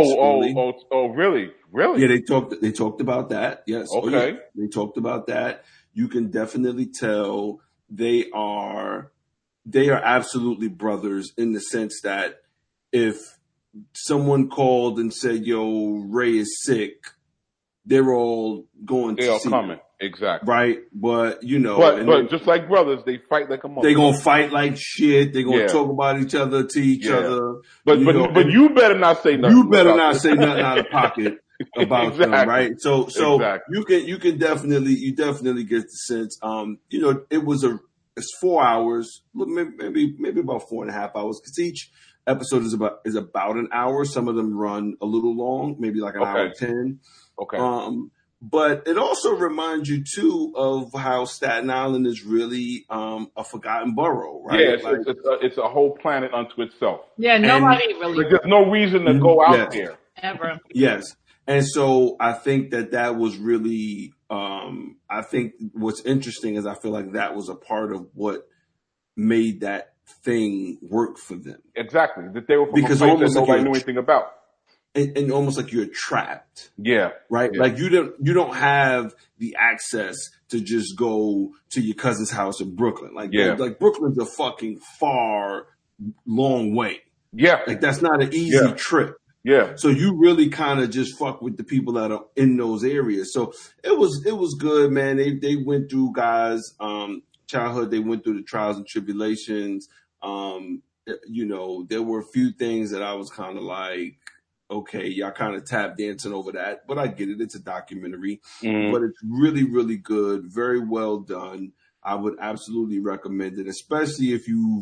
Really? Yeah, they talked about that. Yes. Okay. They talked about that. You can definitely tell they are absolutely brothers in the sense that if someone called and said, "Yo, Ray is sick," they're all going to see. They're all coming. Exactly. Right. But, but just like brothers, they fight like a mother. They're going to fight like shit. They're going to talk about each other to each other. But you better not say nothing. You better not say nothing out of pocket about them. Right. So you definitely get the sense, it was it's 4 hours, maybe about 4.5 hours, because each episode is about an hour. Some of them run a little long, maybe like an hour 10. Okay. But it also reminds you too of how Staten Island is really a forgotten borough, right? Yeah, it's a whole planet unto itself. Yeah, nobody really. There's no reason to go out there ever. Yes, and so I think that was really. I think what's interesting is I feel like that was a part of what made that thing work for them. Exactly, that they were from because a place that nobody knew anything about. And almost like you're trapped. Yeah. Right? Yeah. Like you don't have the access to just go to your cousin's house in Brooklyn. Like Brooklyn's a fucking far, long way. Yeah. Like that's not an easy trip. Yeah. So you really kind of just fuck with the people that are in those areas. So it was good, man. They went through guys' childhood. They went through the trials and tribulations. There were a few things that I was kind of like, okay, y'all kind of tap dancing over that, but I get it. It's a documentary, but it's really, really good. Very well done. I would absolutely recommend it, especially if you've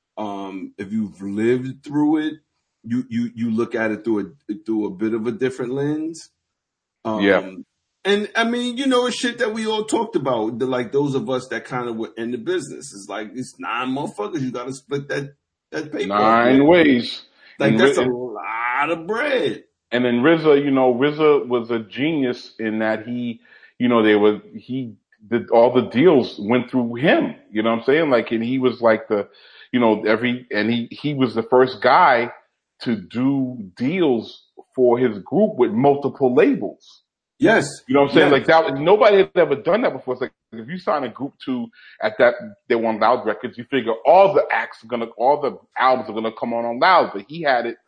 lived through it. You look at it through a bit of a different lens. And I mean, it's shit that we all talked about. Like those of us that kind of were in the business. It's like it's 9 motherfuckers. You got to split that paper 9 ways. Like that's a lot of bread. And then RZA was a genius in that he did all the deals went through him. You know what I'm saying? Like, and he was like he was the first guy to do deals for his group with multiple labels. Yes. You know what I'm saying? Like that, nobody had ever done that before. It's like, if you sign a group they want Loud Records, you figure all the albums are gonna come on Loud, but he had it.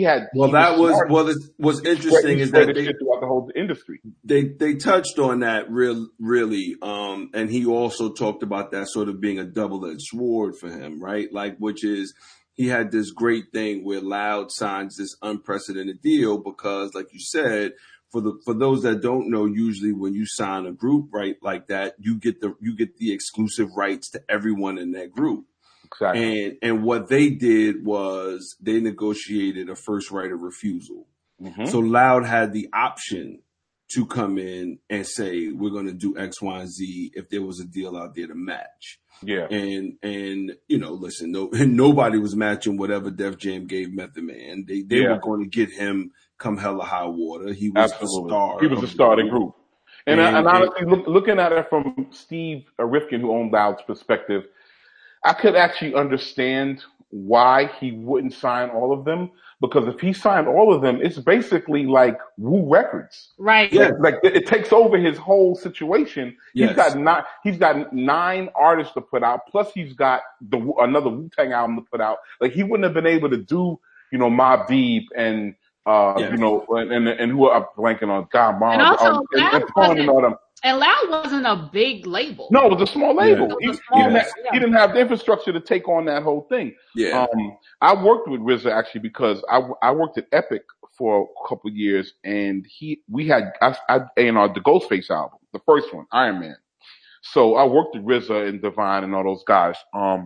What's interesting is that they throughout the whole industry. They touched on that really, and he also talked about that sort of being a double-edged sword for him, right? Like, which is, he had this great thing where Loud signs this unprecedented deal because, like you said, for those that don't know, usually when you sign a group, right, like that, you get the exclusive rights to everyone in that group. Exactly. And what they did was they negotiated a first right of refusal. Mm-hmm. So Loud had the option to come in and say, we're going to do X, Y, and Z if there was a deal out there to match. Yeah. And listen, nobody was matching whatever Def Jam gave Method Man. They were going to get him come hell or high water. He was the star. He was the star of the group. And honestly, looking at it from Steve Rifkin, who owned Loud's perspective, I could actually understand why he wouldn't sign all of them, because if he signed all of them, it's basically like Woo Records. Right. Yeah. Like it takes over his whole situation. Yes. He's got 9 artists to put out, plus he's got another Wu-Tang album to put out. Like he wouldn't have been able to do, Mobb Deep and and who are blanking on God, Mom, and all them. And Loud wasn't a big label. No, it was a small label. He didn't have the infrastructure to take on that whole thing. Yeah. I worked with RZA actually because I worked at Epic for a couple of years, and we had the Ghostface album, the first one, Iron Man. So I worked with RZA and Divine and all those guys.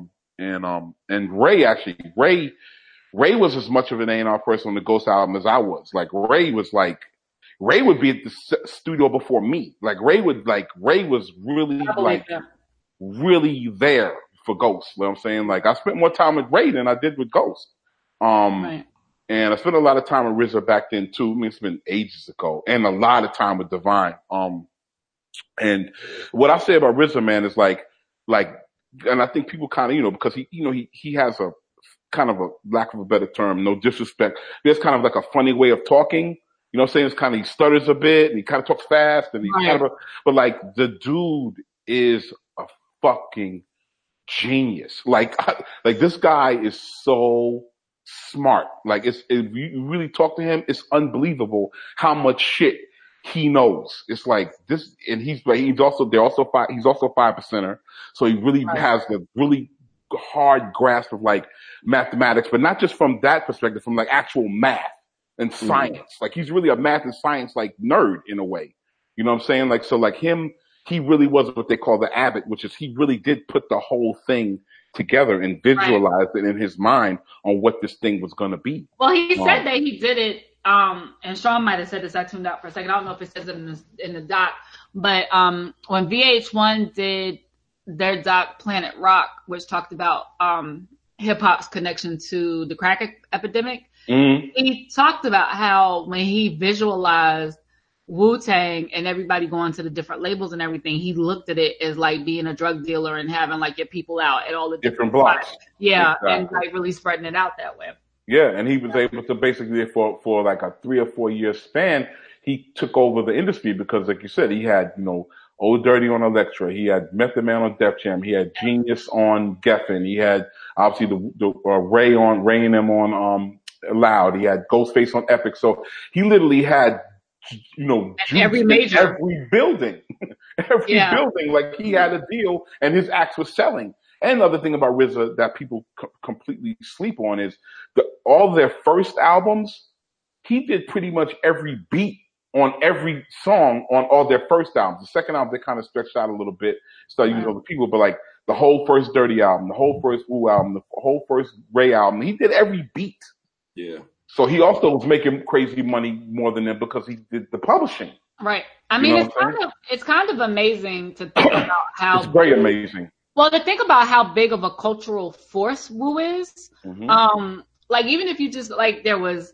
And Ray was as much of an A&R person on the Ghost album as I was. Like Ray would be at the studio before me. Ray was really really there for Ghost. You know what I'm saying? Like I spent more time with Ray than I did with Ghost. Right. And I spent a lot of time with RZA back then too. I mean, it's been ages ago, and a lot of time with Divine. And what I say about RZA, man, is like, and I think people kind of, because he has a kind of a lack of a better term, no disrespect. There's kind of like a funny way of talking. You know what I'm saying? It's kind of, he stutters a bit and he kind of talks fast and but like the dude is a fucking genius. Like this guy is so smart. Like if you really talk to him, it's unbelievable how much shit he knows. It's like this, and he's also 5%er. So he really has the really hard grasp of like mathematics, but not just from that perspective, from like actual math and science. Like he's really a math and science like nerd in a way. You know what I'm saying? Like, so like him he really was what they call the abbot, which is he really did put the whole thing together and visualized it in his mind on what this thing was going to be. Well, he said that he did it, and Sean might have said this. I tuned out for a second. I don't know if it says it in the doc, but when VH1 did their doc Planet Rock, which talked about hip hop's connection to the crack epidemic, he talked about how when he visualized Wu-Tang and everybody going to the different labels and everything, he looked at it as like being a drug dealer and having like your people out at all the different blocks. Yeah, exactly. And like really spreading it out that way. Yeah, and he was able to basically for like a 3 or 4 year span, he took over the industry because, like you said, he had, you know, Old Dirty on Elektra, he had Method Man on Def Jam, he had Genius on Geffen, he had obviously the Ray and them on Loud, he had Ghostface on Epic, so he literally had, you know, every building, building, like he had a deal and his acts was selling. And another thing about RZA that people completely sleep on is all their first albums, he did pretty much every beat on every song on all their first albums. The second album, they kind of stretched out a little bit, started using other people, but like the whole first Dirty album, the whole first Wu album, the whole first Ray album, he did every beat. Yeah. So he also was making crazy money more than them because he did the publishing. Right. I mean, it's kind of amazing to think about how it's very amazing. Well, to think about how big of a cultural force Wu is. Like even if you just like there was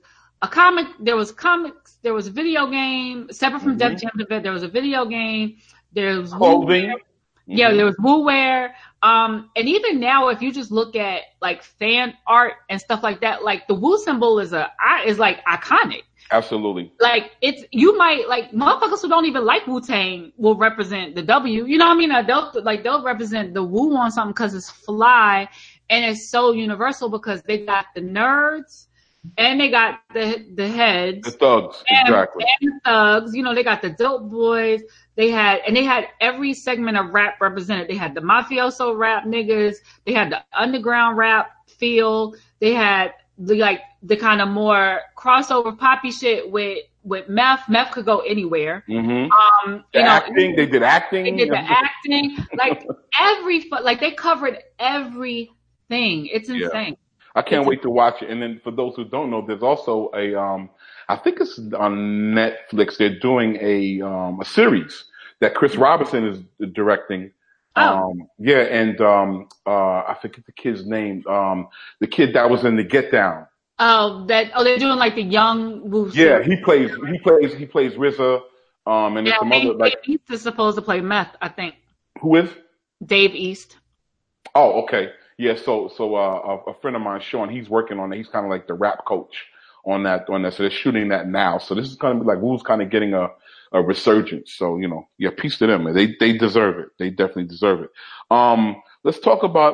comics, there was a video game separate from Def Jam event. There was a video game. There was clothing. Yeah, there was Wu wear. And even now, if you just look at like fan art and stuff like that, like the Wu symbol is like iconic. Absolutely. Like you might like motherfuckers who don't even like Wu-Tang will represent the W. You know what I mean? They'll represent the Wu on something because it's fly and it's so universal because they got the nerds and they got the heads. The thugs, exactly. And the thugs. You know, they got the dope boys. They had every segment of rap represented. They had the mafioso rap niggas. They had the underground rap feel. They had the kind of more crossover poppy shit with meth. Meth could go anywhere. Acting. They did acting. They did the acting. Like they covered everything. It's insane. Yeah. I can't wait to watch it. And then for those who don't know, there's also I think it's on Netflix. They're doing a series that Chris Robinson is directing. Yeah, and I forget the kid's name. The kid that was in the Get Down. They're doing like the young Wu. Yeah, he plays RZA. And there's some other like. Dave East is supposed to play Meth, I think. Who is? Dave East. Oh, okay. Yeah, so a friend of mine, Sean, he's working on it. He's kind of like the rap coach on that. So they're shooting that now. So this is kind of like Wu's kind of getting a resurgence. So, you know, yeah, peace to them. They deserve it. They definitely deserve it. Let's talk about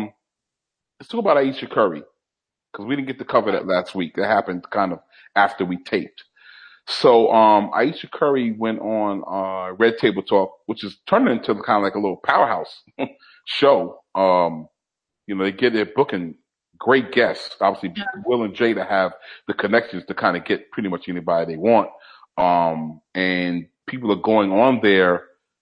Ayesha Curry because we didn't get to cover that last week. That happened kind of after we taped. So, Ayesha Curry went on, Red Table Talk, which is turning into kind of like a little powerhouse show. You know, they're booking great guests. Obviously, Will and Jada have the connections to kind of get pretty much anybody they want. And people are going on there,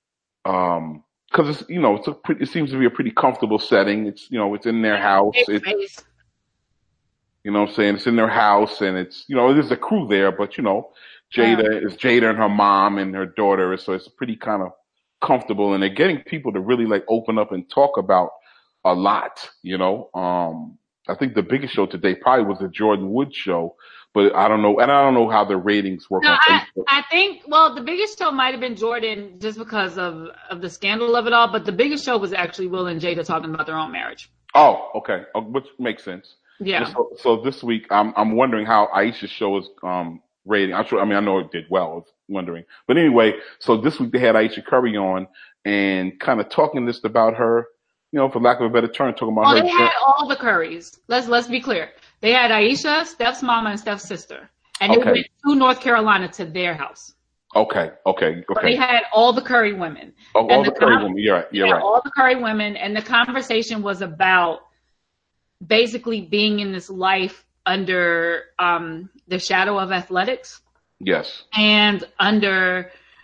cause it's, you know, it seems to be a pretty comfortable setting. It's, you know, it's in their house. It's, you know what I'm saying? It's in their house and it's, you know, there's a crew there, but you know, Jada is Jada and her mom and her daughter. So it's pretty kind of comfortable and they're getting people to really like open up and talk about a lot, you know. I think the biggest show today probably was the Jordan Woods show, but I don't know. And I don't know how the ratings work on Facebook. I think, well, the biggest show might have been Jordan just because of the scandal of it all, but the biggest show was actually Will and Jada talking about their own marriage. Oh, okay. Which makes sense. Yeah. So this week, I'm wondering how Aisha's show is, rating. I know it did well. I was wondering. But anyway, so this week they had Ayesha Curry on and kind of talking just about her, you know, for lack of a better term, talking about her. Well, they had all the Currys. Let's be clear. They had Ayesha, Steph's mama, and Steph's sister. And they went to North Carolina to their house. Okay. So they had all the Curry women. Oh, all the Curry women. You're right. All the Curry women. And the conversation was about basically being in this life under the shadow of athletics. Yes. And under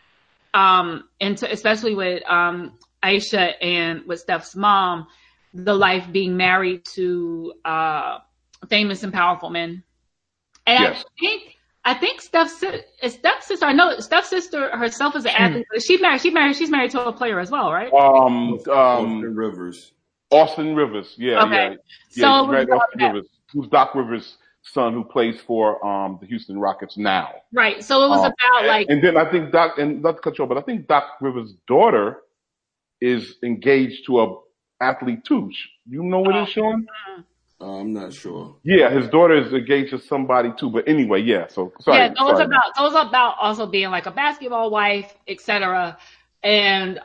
especially with Aisha and with Steph's mom, the life being married to famous and powerful men. And Yes. I think Steph's sister. I know Steph's sister herself is an athlete. But she's married to a player as well, right? Austin Rivers. Austin Rivers. Yeah. Okay. Yeah. So Right, Austin Rivers, who's Doc Rivers' son, who plays for the Houston Rockets now. Right. So it was about like. And then I think and not to cut you off, but I think Doc Rivers' daughter is engaged to a athlete too. You know what it is, Sean? I'm not sure. Yeah, his daughter is engaged to somebody too. But anyway, yeah. So sorry. Yeah, so it's about also being like a basketball wife, etc. And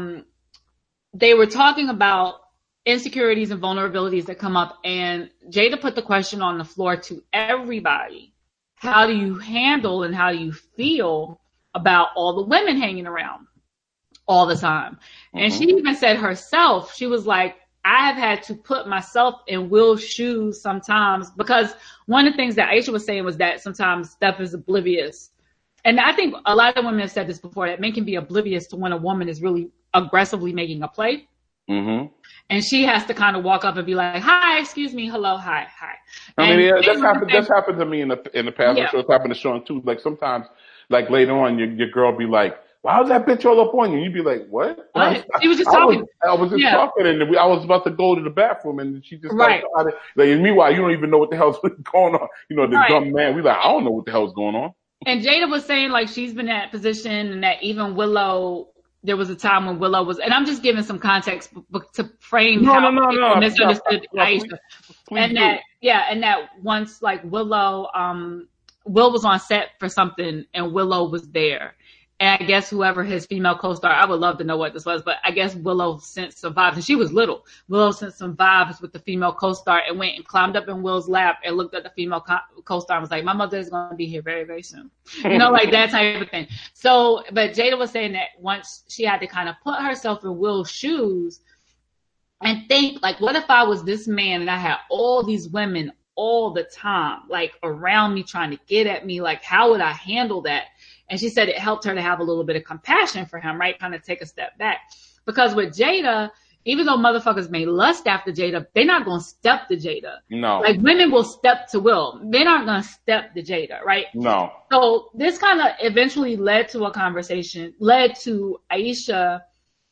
they were talking about insecurities and vulnerabilities that come up. And Jada put the question on the floor to everybody: how do you handle and how do you feel about all the women hanging around all the time? And she even said herself, she was like, I have had to put myself in Will's shoes sometimes, because one of the things that Aisha was saying was that sometimes Steph is oblivious. And I think a lot of women have said this before, that men can be oblivious to when a woman is really aggressively making a play. Mm-hmm. And she has to kind of walk up and be like, hi, excuse me, hello, hi. I mean, that's happened to me in the past. Yeah. I'm sure it's happened to Sean too. Like sometimes, like later on, your girl be like, why was that bitch all up on you? You'd be like, what? She was just talking. I was just talking, and I was about to go to the bathroom, and she just right. Like, and meanwhile, you don't even know what the hell's going on. You know, the dumb man. We like, I don't know what the hell's going on. And Jada was saying like she's been in that position, and that even Willow, there was a time when Willow was, and I'm just giving some context to frame how people misunderstood Aisha. And that once like Willow, Will was on set for something, and Willow was there. And I guess whoever his female co-star, I would love to know what this was, but I guess Willow sensed some vibes, and she was little. Willow sensed some vibes with the female co-star and went and climbed up in Will's lap and looked at the female co-star and was like, my mother is going to be here very, very soon. You know, like that type of thing. So, but Jada was saying that once she had to kind of put herself in Will's shoes and think, like, what if I was this man and I had all these women all the time, like around me trying to get at me? Like, how would I handle that? And she said it helped her to have a little bit of compassion for him, right? Kind of take a step back. Because with Jada, even though motherfuckers may lust after Jada, they're not going to step to Jada. No. Like women will step to Will. They're not going to step to Jada, right? No. So this kind of eventually led to a conversation, led to Aisha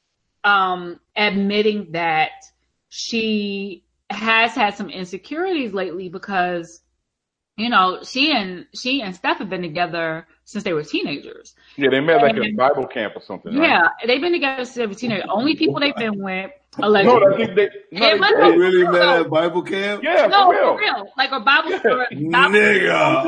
admitting that she has had some insecurities lately because, you know, she and Steph have been together since they were teenagers. Yeah, they met like at Bible camp or something. Yeah, right? They've been together since they were teenagers. Only people they've been with, allegedly. No, I think they really met at Bible camp? Yeah, no, for real. Like a Bible school. Nigga.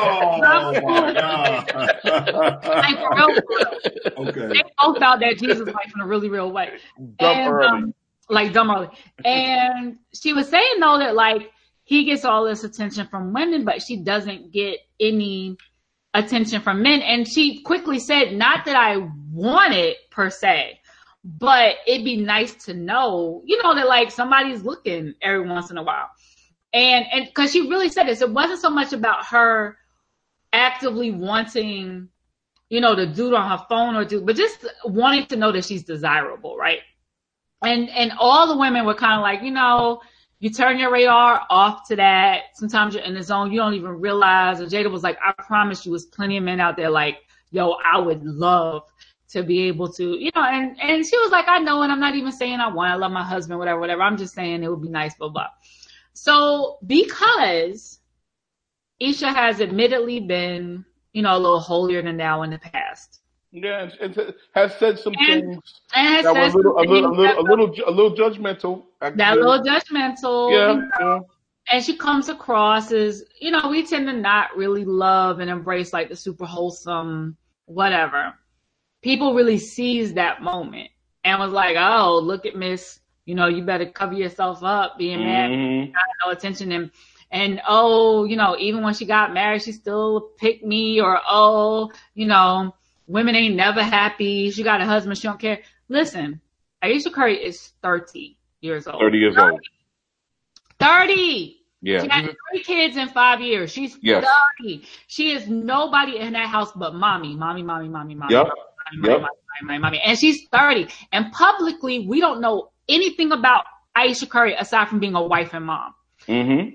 Like for real. Okay. They both found that Jesus life in a really real way. Dumb early. And she was saying though that like he gets all this attention from women, but she doesn't get any attention from men. And she quickly said, not that I want it per se, but it'd be nice to know, you know, that like somebody's looking every once in a while. And cause she really said this, it wasn't so much about her actively wanting, you know, the dude on her phone but just wanting to know that she's desirable. Right. And all the women were kind of like, you know, you turn your radar off to that. Sometimes you're in the zone. You don't even realize. And Jada was like, I promise you, there's plenty of men out there like, yo, I would love to be able to, you know, and she was like, I know, and I'm not even saying I love my husband, whatever. I'm just saying it would be nice, blah, blah. So because Isha has admittedly been, you know, a little holier than thou in the past. Yeah, and has said some things that were a little judgmental. That little judgmental. Yeah, you know? And she comes across as, you know, we tend to not really love and embrace like the super wholesome, whatever. People really seized that moment and was like, oh, look at Miss, you know, you better cover yourself up being mad, got no attention. And oh, you know, even when she got married, she still picked me, or oh, you know, women ain't never happy. She got a husband. She don't care. Listen, Aisha Curry is 30 years old. 30 years old. 30. Yeah. She got 3 kids in 5 years. She's 30. She is nobody in that house but mommy. Yep. money. And she's 30. And publicly, we don't know anything about Ayesha Curry aside from being a wife and mom. Mm-hmm.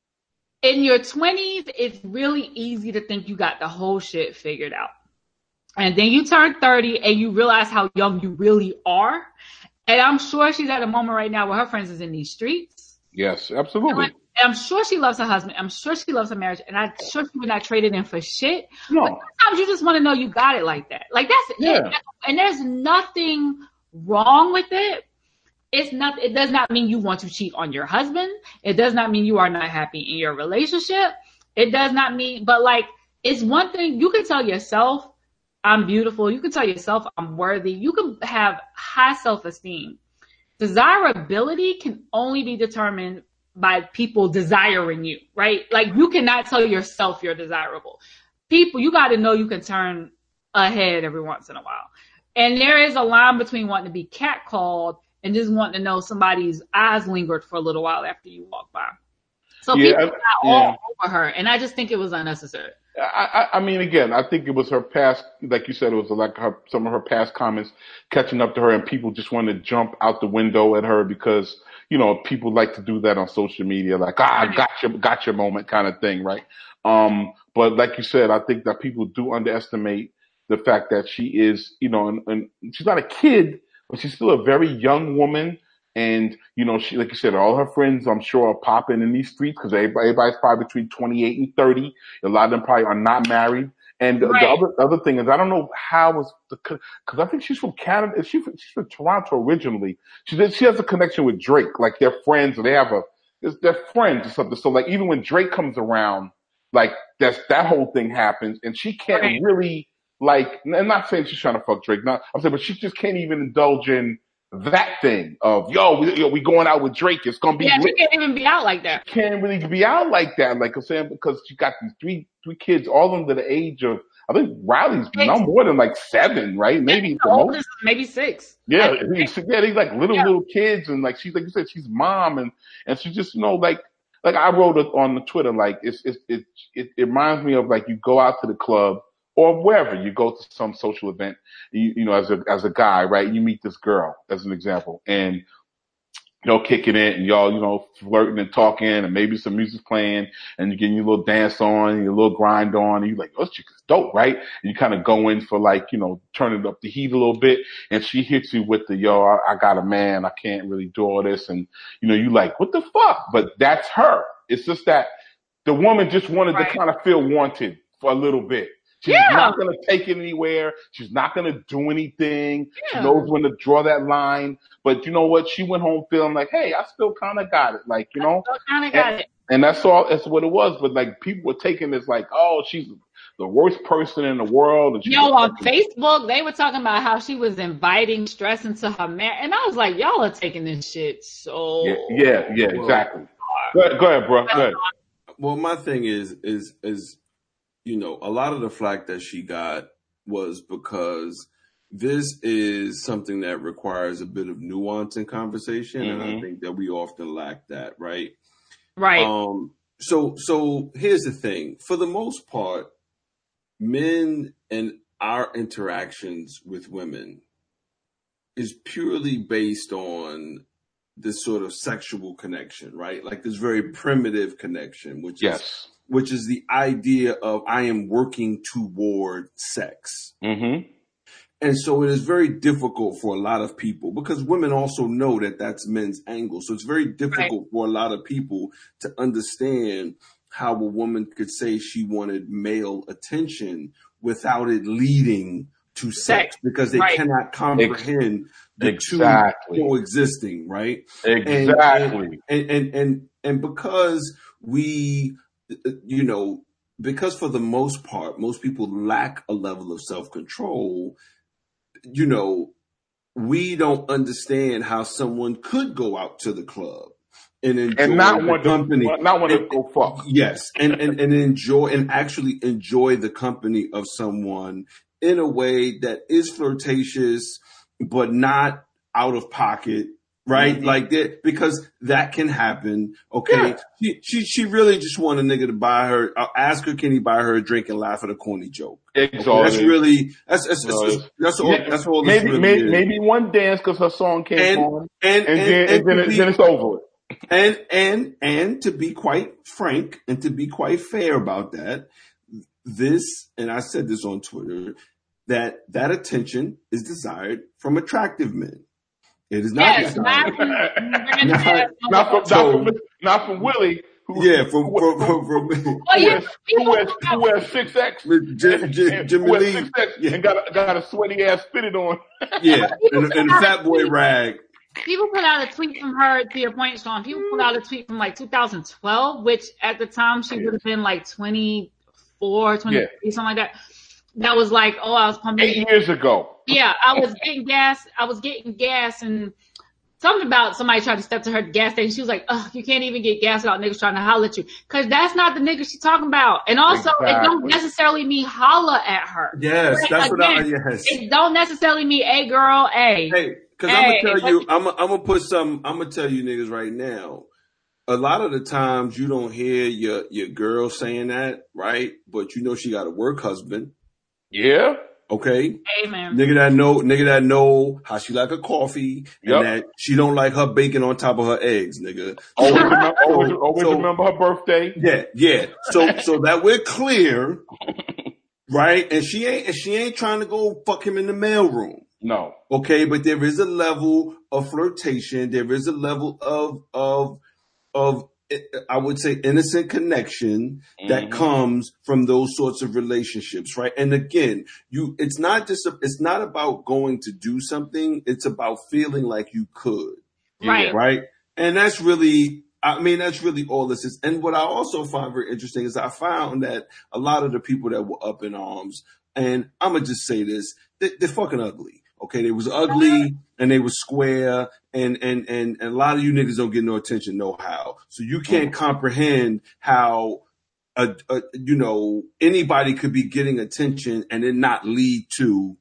In your 20s, it's really easy to think you got the whole shit figured out. And then you turn 30 and you realize how young you really are. And I'm sure she's at a moment right now where her friends is in these streets. Yes, absolutely. And I'm sure she loves her husband. I'm sure she loves her marriage. And I'm sure she would not trade it in for shit. No. But sometimes you just want to know you got it like that. Like that's it. And there's nothing wrong with it. It does not mean you want to cheat on your husband. It does not mean you are not happy in your relationship. It does not mean, but like, it's one thing you can tell yourself, I'm beautiful. You can tell yourself I'm worthy. You can have high self-esteem. Desirability can only be determined by people desiring you, right? Like you cannot tell yourself you're desirable. People, you got to know you can turn a head every once in a while. And there is a line between wanting to be catcalled and just wanting to know somebody's eyes lingered for a little while after you walk by. So people got all over her, and I just think it was unnecessary. I mean, again, I think it was her past, like you said, it was like some of her past comments catching up to her, and people just want to jump out the window at her because, you know, people like to do that on social media, like, got your moment kind of thing, right? But like you said, I think that people do underestimate the fact that she is, you know, and she's not a kid, but she's still a very young woman. And, you know, she, like you said, all her friends, I'm sure, are popping in these streets because everybody's probably between 28 and 30. A lot of them probably are not married. And the other thing is, I don't know how was because I think she's from Canada. She's from Toronto originally. She has a connection with Drake. Like they're friends, or they're friends or something. So like even when Drake comes around, like that whole thing happens, and she can't really like. I'm not saying she's trying to fuck Drake. I'm saying, but she just can't even indulge in that thing of, we going out with Drake. It's going to be lit. She can't even be out like that. Can't really be out like that. Like I'm saying, because she got these three kids, all under the age of, I think Riley's no more than like 7, right? Maybe the oldest, maybe 6. Yeah. They're like little kids. And like, she's like you said, she's mom. And she just, you know, like I wrote it on the Twitter, like it reminds me of like you go out to the club, or wherever you go to some social event, you know, as a guy, right? You meet this girl, as an example, and y'all kicking it, and y'all, you know, flirting and talking, and maybe some music's playing, and you're getting your little dance on, your little grind on, and you're like, oh, this chick is dope, right? And you kind of go in for like, you know, turning up the heat a little bit, and she hits you with the, I got a man, I can't really do all this, and, you know, you like, what the fuck? But that's her. It's just that the woman just wanted to kind of feel wanted for a little bit. She's not going to take it anywhere. She's not going to do anything. She knows when to draw that line. But you know what? She went home feeling like, hey, I still kind of got it. Like, you know, and that's all, that's what it was. But like people were taking this like, oh, she's the worst person in the world. And on Facebook, they were talking about how she was inviting stress into her man. And I was like, y'all are taking this shit so. Yeah, exactly. Go ahead, bro. Go ahead. Well, my thing is, you know, a lot of the flack that she got was because this is something that requires a bit of nuance in conversation. And I think that we often lack that, right? Right. So here's the thing. For the most part, men and our interactions with women is purely based on this sort of sexual connection, right? Like this very primitive connection, which is the idea of I am working toward sex. Mm-hmm. And so it is very difficult for a lot of people because women also know that that's men's angle. So it's very difficult for a lot of people to understand how a woman could say she wanted male attention without it leading to sex because they cannot comprehend the two coexisting, right? Exactly. And because we, you know, because for the most part, most people lack a level of self-control, you know, we don't understand how someone could go out to the club and enjoy the company. Not want to go fuck. Yes. And actually enjoy the company of someone in a way that is flirtatious, but not out of pocket right? Like that, because that can happen. Okay. Yeah. She really just want a nigga to buy her, ask her, can he buy her a drink and laugh at a corny joke. Exactly. Okay? That's really, that's all maybe one dance because her song came on. And then it's over. And to be quite frank and to be quite fair about that, and I said this on Twitter, that attention is desired from attractive men. It is not not from Willie. Who wears 6X. Jimmy Lee. 6X and got a sweaty ass fitted on. Yeah, and a fat boy rag. People put out a tweet from her, to your point, Sean. People put out a tweet from like 2012, which at the time she would have been like 24, 23, something like that. That was like, I was pumping. 8 years ago. Yeah, I was getting gas and something about somebody tried to step to her at the gas station. She was like, you can't even get gas without niggas trying to holler at you. Cause that's not the nigga she's talking about. And also, It don't necessarily mean holler at her. Yes, right? That's yes. It don't necessarily mean, hey girl, hey. Hey, cause I'm gonna tell you, I'm gonna tell you niggas right now. A lot of the times you don't hear your girl saying that, right? But you know she got a work husband. Yeah. Okay. Amen. Nigga that know how she like her coffee and that she don't like her bacon on top of her eggs, nigga. Always remember her birthday. Yeah. So that we're clear, right? And she ain't trying to go fuck him in the mailroom. No. Okay, but there is a level of flirtation. There is a level of I would say innocent connection that comes from those sorts of relationships, right? And again, it's not about going to do something. It's about feeling like you could. Right. Right. And that's really all this is. And what I also find very interesting is I found that a lot of the people that were up in arms, and I'm going to just say this, they're fucking ugly. Okay, they was ugly and they was square, and a lot of you niggas don't get no attention, no how. So you can't comprehend how anybody could be getting attention and it not lead to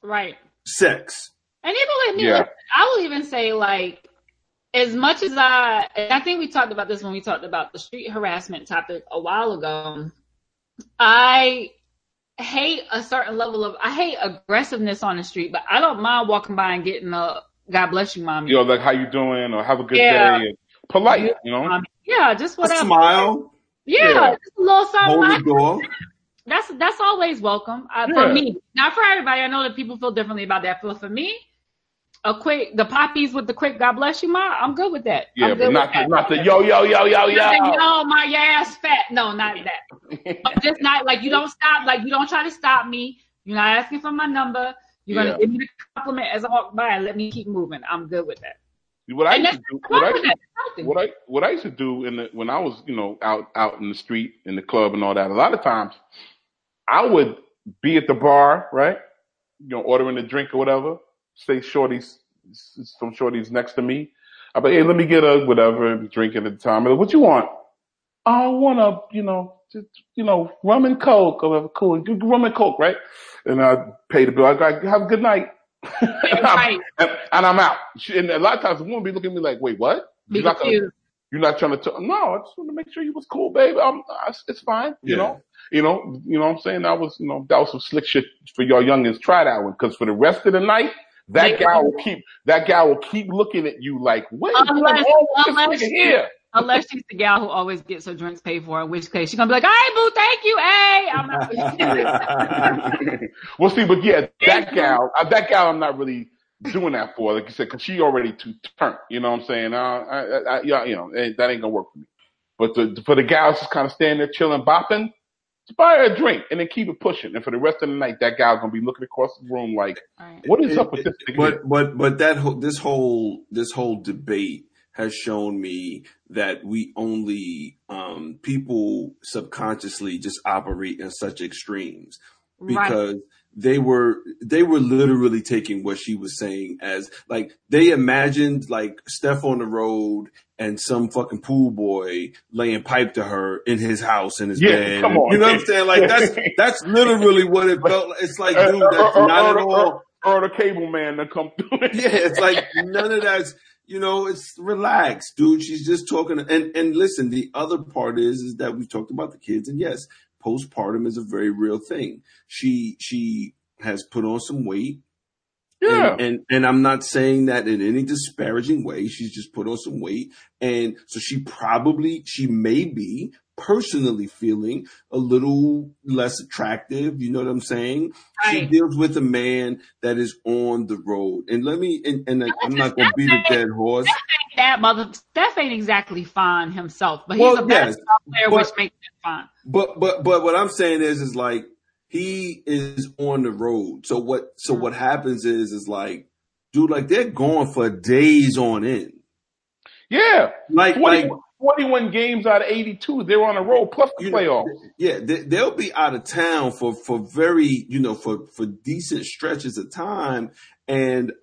sex. And even with me, I will even say like, as much as I think we talked about this when we talked about the street harassment topic a while ago. I hate a certain level of, I hate aggressiveness on the street, but I don't mind walking by and getting a God bless you, mommy. Like how you doing, or have a good day, and polite, Yeah, just whatever. A smile. Yeah, just a little something. Hold the door. That's always welcome. For me, not for everybody. I know that people feel differently about that, but for me, the poppies with the quick God bless you, ma, I'm good with that. Yeah, but not the yo. Yo, my ass fat. No, not that. Just not like you don't stop, like you don't try to stop me. You're not asking for my number. You're gonna give me the compliment as I walk by and let me keep moving. I'm good with that. What I used to do when I was, out in the street, in the club and all that, a lot of times I would be at the bar, right? Ordering a drink or whatever. Say some shorties next to me. I'd be like, hey, let me get a whatever, drinking at the time. Like, what you want? I want rum and Coke or whatever. Cool. Rum and Coke, right? And I pay the bill. I go, have a good night. and I'm out. And a lot of times the woman be looking at me like, wait, what? You're not trying to talk. No, I just want to make sure you was cool, baby. It's fine. You know what I'm saying? That was some slick shit for y'all youngins. Try that one. Cause for the rest of the night, that guy will keep looking at you like, what is going on with this nigga here? Unless she's the gal who always gets her drinks paid for, in which case she's gonna be like, "Hey, boo, thank you, hey." I'm not. Well, see, but yeah, that gal, I'm not really doing that for, like you said, because she already too turned. You know what I'm saying? That ain't gonna work for me. But for the gals just kind of standing there chilling, bopping, just buy her a drink and then keep it pushing. And for the rest of the night, that gal's gonna be looking across the room like, "What is up with this thing?" But this whole debate has shown me that we only people subconsciously just operate in such extremes because they were literally taking what she was saying as like they imagined like Steph on the road and some fucking pool boy laying pipe to her in his house in his bed. Come on, you know what I'm saying? Like that's literally what it felt like. It's like, dude, that's not at all. Or the cable man that come through. Yeah, it's like none of that's. it's relaxed, dude. She's just talking. And listen, the other part is that we've talked about the kids, and yes, postpartum is a very real thing. She has put on some weight. Yeah. And I'm not saying that in any disparaging way. She's just put on some weight. And so she may be personally feeling a little less attractive. You know what I'm saying? Right. She deals with a man that is on the road. And I'm not going to beat a dead horse. Steph ain't exactly fine himself, but he's a basketball player, which makes it fine. But what I'm saying is like, he is on the road. So what happens is like, dude, like they're gone for days on end. Yeah. Like 41 games out of 82, they're on the road plus the playoffs. Yeah. They'll be out of town for very, for decent stretches of time. And,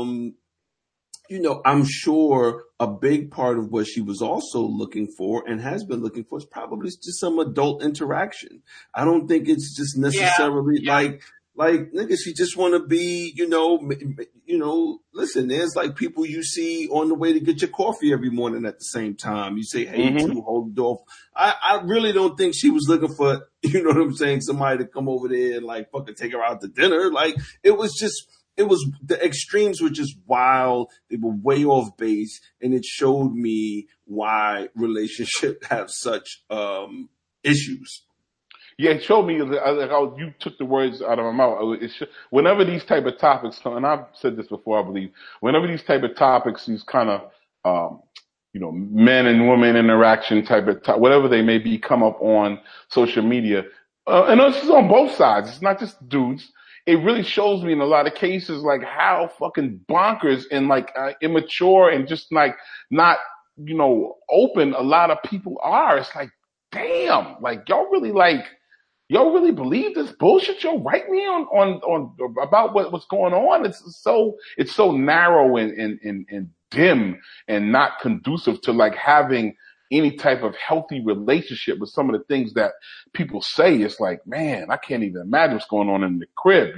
I'm sure a big part of what she was also looking for and has been looking for is probably just some adult interaction. I don't think it's just necessarily like nigga, she just want to be, listen, there's like people you see on the way to get your coffee every morning at the same time. You say, hey, to hold the door. I really don't think she was looking for, you know what I'm saying, somebody to come over there and like fucking take her out to dinner. Like the extremes were just wild. They were way off base, and it showed me why relationships have such issues. Yeah, it showed me how you took the words out of my mouth. Whenever these type of topics come, and I've said this before, I believe, whenever these type of topics, these kind of, men and women interaction type of, whatever they may be, come up on social media, and this is on both sides. It's not just dudes. It really shows me in a lot of cases like how fucking bonkers and like immature and just like not, open a lot of people are. It's like, damn, like y'all really believe this bullshit y'all write me on about what's going on? It's so narrow and dim and not conducive to like having any type of healthy relationship with some of the things that people say. It's like, man, I can't even imagine what's going on in the crib,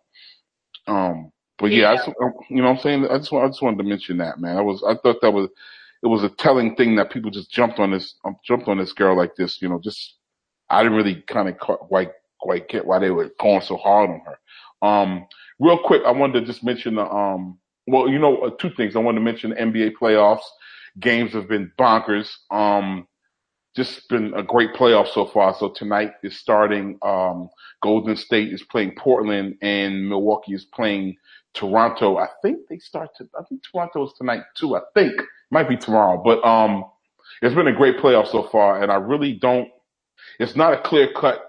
But yeah, what I'm saying? I just wanted to mention that, man. I thought it was a telling thing that people just jumped on this girl like this, I didn't really kind of quite get why they were going so hard on her. Real quick, I wanted to just mention two things. I wanted to mention the NBA playoffs. Games have been bonkers. Just been a great playoff so far. So tonight is starting. Golden State is playing Portland and Milwaukee is playing Toronto. I think Toronto is tonight too. I think it might be tomorrow, but it's been a great playoff so far, and I really don't. It's not a clear cut,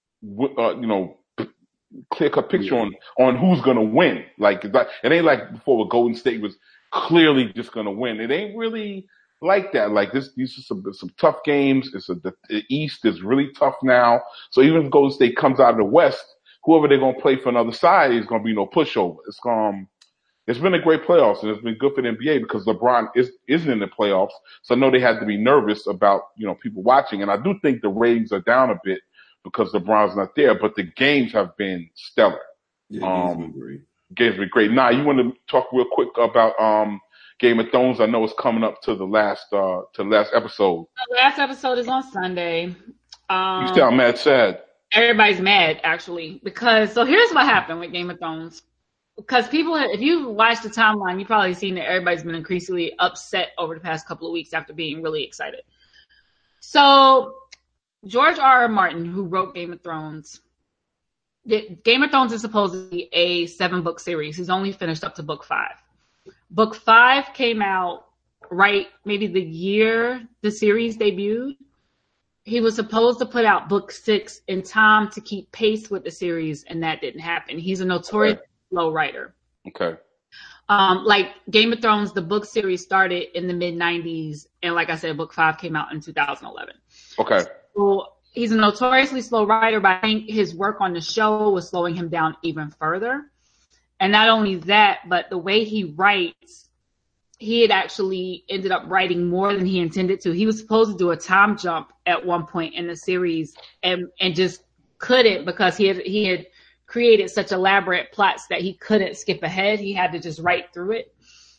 picture on who's gonna win. Like it ain't like before where Golden State was clearly just gonna win. It ain't really like that. Like these are some tough games. The East is really tough now. So even if Golden State comes out of the West, whoever they're gonna play for another side is gonna be no pushover. It's been a great playoffs, and it's been good for the NBA because LeBron isn't in the playoffs. So I know they had to be nervous about, people watching. And I do think the ratings are down a bit because LeBron's not there, but the games have been stellar. Yeah, games have been great. Games have been great. Now, you want to talk real quick about Game of Thrones? I know it's coming up to the last episode. The last episode is on Sunday. You sound mad sad. Everybody's mad, actually, because here's what happened with Game of Thrones. Because people, if you watch the timeline, you've probably seen that everybody's been increasingly upset over the past couple of weeks after being really excited. So George R.R. Martin, who wrote Game of Thrones, Game of Thrones is supposed to be a 7-book series. He's only finished up to book 5. Book 5 came out right maybe the year the series debuted. He was supposed to put out book 6 in time to keep pace with the series, and that didn't happen. He's a notorious slow writer. Okay. Like Game of Thrones, the book series started in the mid-90s, and like I said, book 5 came out in 2011. Okay. So he's a notoriously slow writer, but I think his work on the show was slowing him down even further. And not only that, but the way he writes, he had actually ended up writing more than he intended to. He was supposed to do a time jump at one point in the series and just couldn't because he had created such elaborate plots that he couldn't skip ahead. He had to just write through it.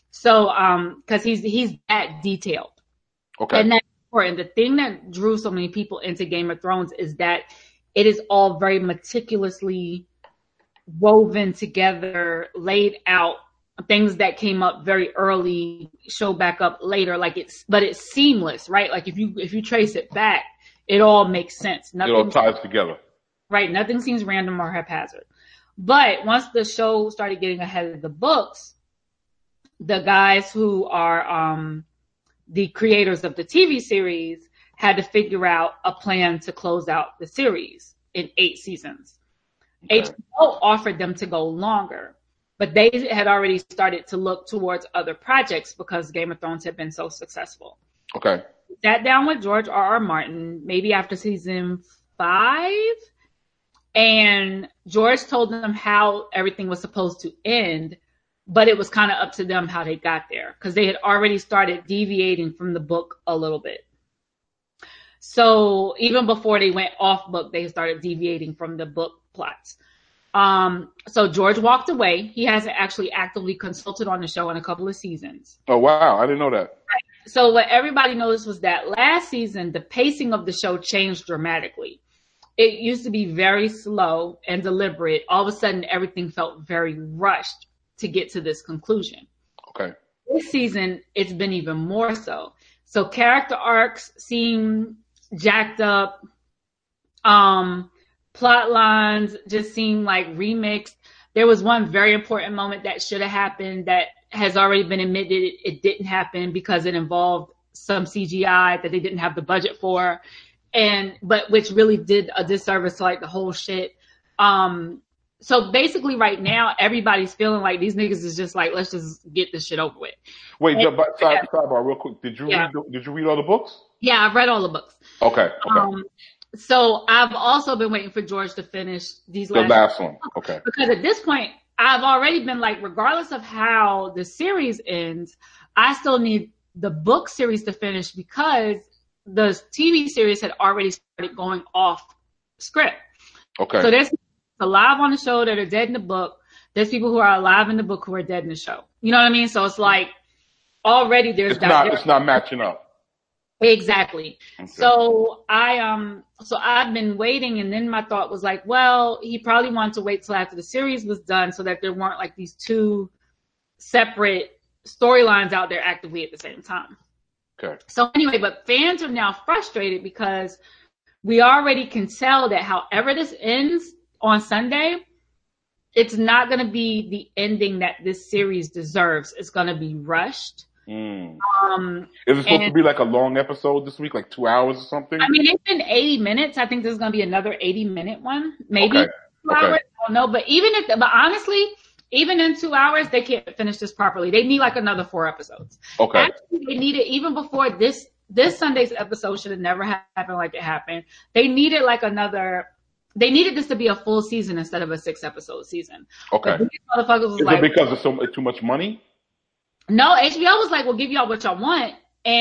So, cause he's that detailed. Okay. And that's important. The thing that drew so many people into Game of Thrones is that it is all very meticulously woven together, laid out. Things that came up very early show back up later. But it's seamless, right? Like if you trace it back, it all makes sense. It all ties together. Right. Nothing seems random or haphazard. But once the show started getting ahead of the books, the guys who are the creators of the TV series had to figure out a plan to close out the series in 8 seasons. Okay. HBO offered them to go longer, but they had already started to look towards other projects because Game of Thrones had been so successful. Okay. Sat down with George R.R. Martin, maybe after season 5, and George told them how everything was supposed to end, but it was kind of up to them how they got there because they had already started deviating from the book a little bit. So even before they went off book, they started deviating from the book plots. So George walked away. He hasn't actually actively consulted on the show in a couple of seasons. Oh, wow. I didn't know that. So what everybody noticed was that last season, the pacing of the show changed dramatically. It used to be very slow and deliberate. All of a sudden, everything felt very rushed to get to this conclusion. Okay. This season, it's been even more so. So character arcs seem jacked up. Plot lines just seem like remixed. There was one very important moment that should have happened that has already been admitted it didn't happen because it involved some CGI that they didn't have the budget for, but which really did a disservice to like the whole shit. So basically right now everybody's feeling like these niggas is just like, let's just get this shit over with. Wait, sidebar real quick. Did you read all the books? Yeah, I've read all the books. Okay. So I've also been waiting for George to finish these last one. Okay. Because at this point, I've already been like, regardless of how the series ends, I still need the book series to finish because the TV series had already started going off script. Okay. So there's alive on the show that are dead in the book. There's people who are alive in the book who are dead in the show. You know what I mean? So it's like already there's it's not matching up. Exactly. Okay. So I've been waiting, and then my thought was like, well, he probably wanted to wait till after the series was done so that there weren't like these 2 separate storylines out there actively at the same time. Okay. So anyway, but fans are now frustrated because we already can tell that however this ends on Sunday, it's not going to be the ending that this series deserves. It's going to be rushed. Is it supposed to be like a long episode this week, like 2 hours or something? I mean, it's been 80 minutes. I think there's going to be another 80-minute one, maybe 2 hours. I don't know. But honestly, even in 2 hours, they can't finish this properly. They need like another 4 episodes. Okay. Actually, they needed, even before this Sunday's episode should have never happened like it happened. They needed this to be a full season instead of a 6-episode season. Okay. These motherfuckers was it because it's too much money? No, HBO was like, we'll give y'all what y'all want.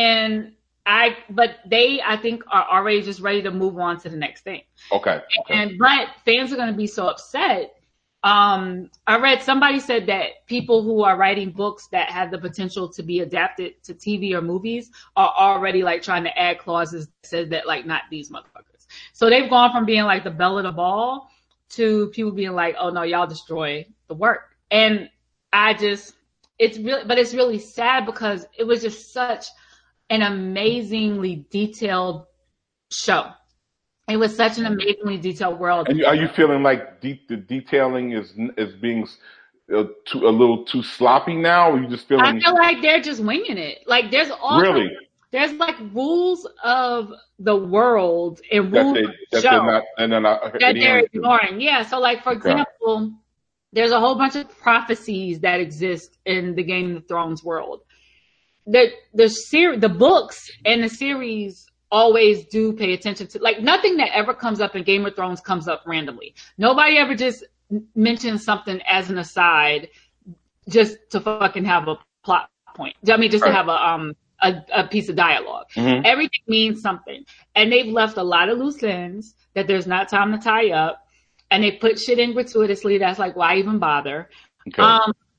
But they, I think, are already just ready to move on to the next thing. Okay. But fans are going to be so upset. I read somebody said that people who are writing books that have the potential to be adapted to TV or movies are already like trying to add clauses that says that like, not these motherfuckers. So they've gone from being like the belle of the ball to people being like, oh no, y'all destroy the work. And it's really sad because it was just such an amazingly detailed show. It was such an amazingly detailed world. And are you feeling like the detailing is being a little too sloppy now? Or are you just feeling? I feel like they're just winging it. Like there's like rules of the world and rules of the show that they're ignoring. Yeah. So like for example. There's a whole bunch of prophecies that exist in the Game of Thrones world. The books and the series always do pay attention to, like, nothing that ever comes up in Game of Thrones comes up randomly. Nobody ever just mentions something as an aside just to fucking have a plot point. I mean, just to have a piece of dialogue. Mm-hmm. Everything means something. And they've left a lot of loose ends that there's not time to tie up. And they put shit in gratuitously. That's like, why even bother? Okay.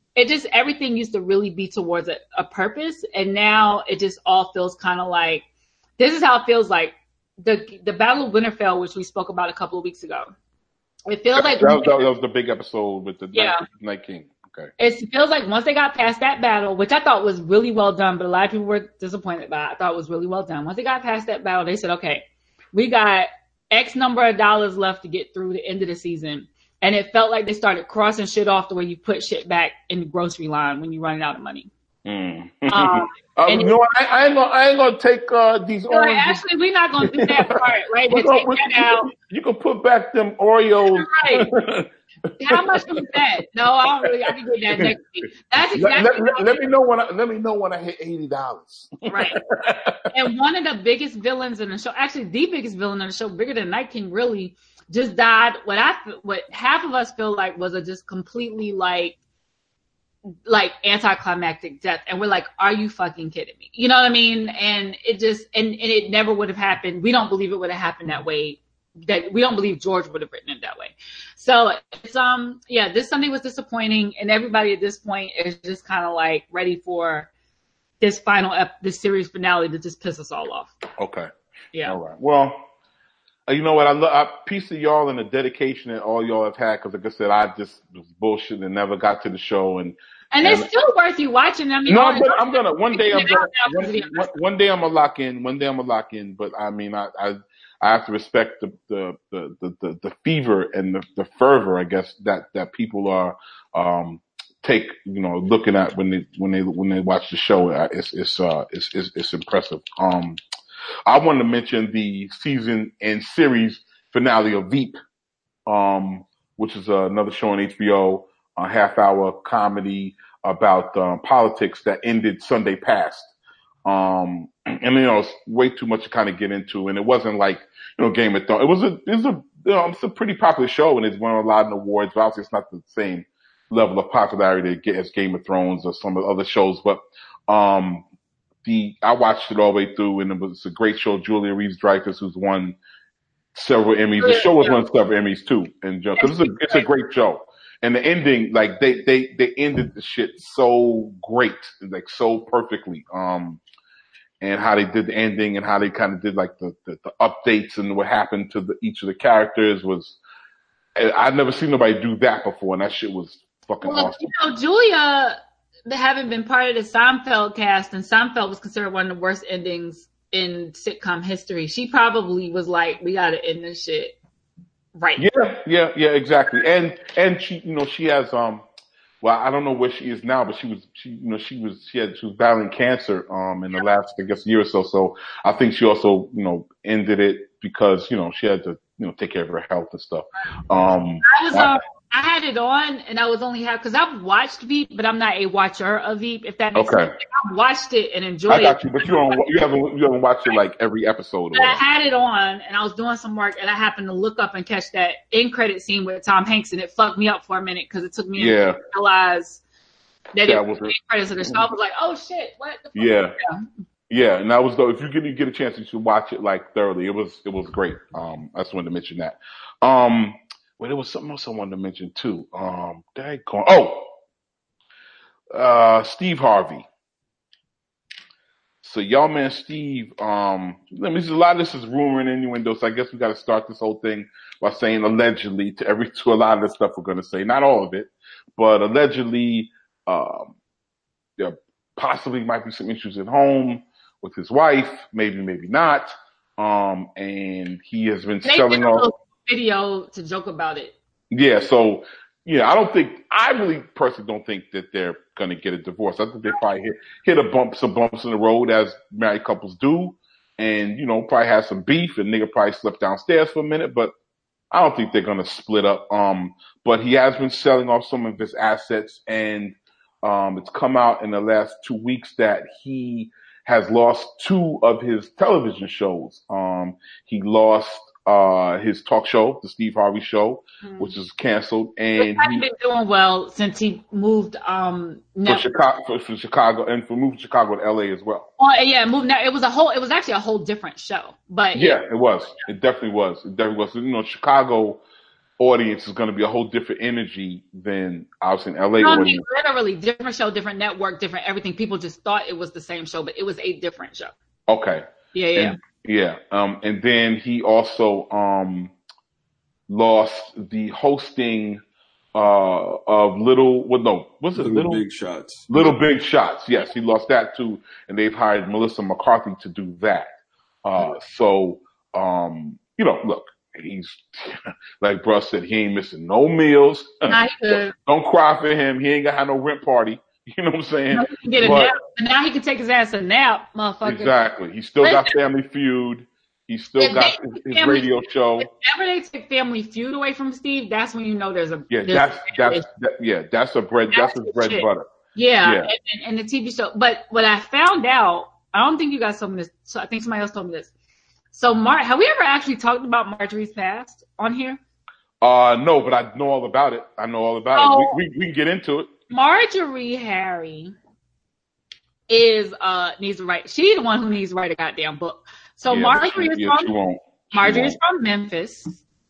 everything used to really be towards a purpose. And now it just all feels kind of like, this is how it feels like the Battle of Winterfell, which we spoke about a couple of weeks ago. It feels like that was the big episode with the Night King. Okay. It feels like once they got past that battle, which I thought was really well done, but a lot of people were disappointed by it. I thought it was really well done. Once they got past that battle, they said, okay, we got X number of dollars left to get through the end of the season. And it felt like they started crossing shit off the way you put shit back in the grocery line when you're running out of money. I ain't gonna take these oranges. Actually, we're not gonna do that part, right? Take that out. You can put back them Oreos. Right. How much was that? No, I can get that next week. That's exactly. Let me know when I hit $80. Right. And one of the biggest villains in the show, actually the biggest villain in the show, bigger than Night King, really just died. What half of us feel like was a just completely like anticlimactic death, and we're like, are you fucking kidding me? You know what I mean? And it just and it never would have happened. We don't believe it would have happened that way. That we don't believe George would have written it that way. So it's this Sunday was disappointing, and everybody at this point is just kind of like ready for this this series finale to just piss us all off. Okay. Yeah. All right. Well, you know what? I peace to y'all and the dedication that all y'all have had, because like I said, I just was bullshit and never got to the show, and it's still worth you watching. I mean, no, but I'm gonna one day I'm gonna lock in. One day I'm gonna lock in. But I mean, I have to respect the fever and the fervor, I guess, that people are looking at when they watch the show. It's impressive. I wanted to mention the season and series finale of Veep, which is another show on HBO, a half-hour comedy about politics that ended Sunday past. And it's way too much to kind of get into, and it wasn't like Game of Thrones. It's a pretty popular show, and it's won a lot of awards. But obviously, it's not the same level of popularity as Game of Thrones or some of the other shows. But I watched it all the way through, and it was a great show. Julia Louis-Dreyfus, who's won several Emmys. The show has won several Emmys too, and because it's a great show. And the ending, like they ended the shit so great, like so perfectly. And how they did the ending and how they kind of did like the updates and what happened to each of the characters I'd never seen nobody do that before, and that shit was fucking awesome. Julia, having been part of the Seinfeld cast, and Seinfeld was considered one of the worst endings in sitcom history. She probably was like, we gotta end this shit right. Yeah, exactly. And she has well, I don't know where she is now, but she was battling cancer in the last, I guess, year or so. So I think she also, ended it because, she had to, take care of her health and stuff. I had it on, and I was only because I've watched Veep, but I'm not a watcher of Veep, if that makes sense. I've watched it and enjoyed it. I got you, but you haven't watched it like every episode. But I had it on, and I was doing some work, and I happened to look up and catch that end credit scene with Tom Hanks, and it fucked me up for a minute because it took me to realize that it was the end credits of the show. I was like, oh shit, what the fuck? Yeah, and that was if you get a chance, you should watch it like thoroughly. It was great. I just wanted to mention that. Well, there was something else I wanted to mention too. Steve Harvey. So y'all man Steve, a lot of this is rumor and innuendo, so I guess we gotta start this whole thing by saying allegedly to a lot of the stuff we're gonna say. Not all of it, but allegedly, there possibly might be some issues at home with his wife, maybe not. And he has been selling off video to joke about it. Yeah, so I really personally don't think that they're gonna get a divorce. I think they probably hit some bumps in the road as married couples do, and probably have some beef, and nigga probably slept downstairs for a minute, but I don't think they're gonna split up. But he has been selling off some of his assets, and it's come out in the last 2 weeks that he has lost 2 of his television shows. He lost his talk show, the Steve Harvey Show, which is canceled, and he's been doing well since he moved from Chicago and moved to Chicago to LA as well. Well, yeah, moved now. It was actually a whole different show, but it was. It definitely was. Chicago audience is going to be a whole different energy than obviously an LA No, I mean, audience. literally different show, different network, different everything. People just thought it was the same show, but it was a different show. Okay. Yeah. And then he also lost the hosting of Little Big Shots. Little Big Shots. Yes, he lost that too, and they've hired Melissa McCarthy to do that. Look, he's like Bruh said, he ain't missing no meals. Don't cry for him. He ain't gonna have no rent party. You know what I'm saying? No, he can get a nap. And now he can take his ass a nap, motherfucker. Exactly. He still got Family Feud. He still got his radio show. If ever they take Family Feud away from Steve, that's when you know there's a that's his bread butter. Yeah. And the TV show. But what I found out, I don't think you guys told me this. So I think somebody else told me this. So have we ever actually talked about Marjorie's past on here? No, but I know all about it. We can get into it. Marjorie Harry needs to write. She's the one who needs to write a goddamn book. So Marjorie is from Memphis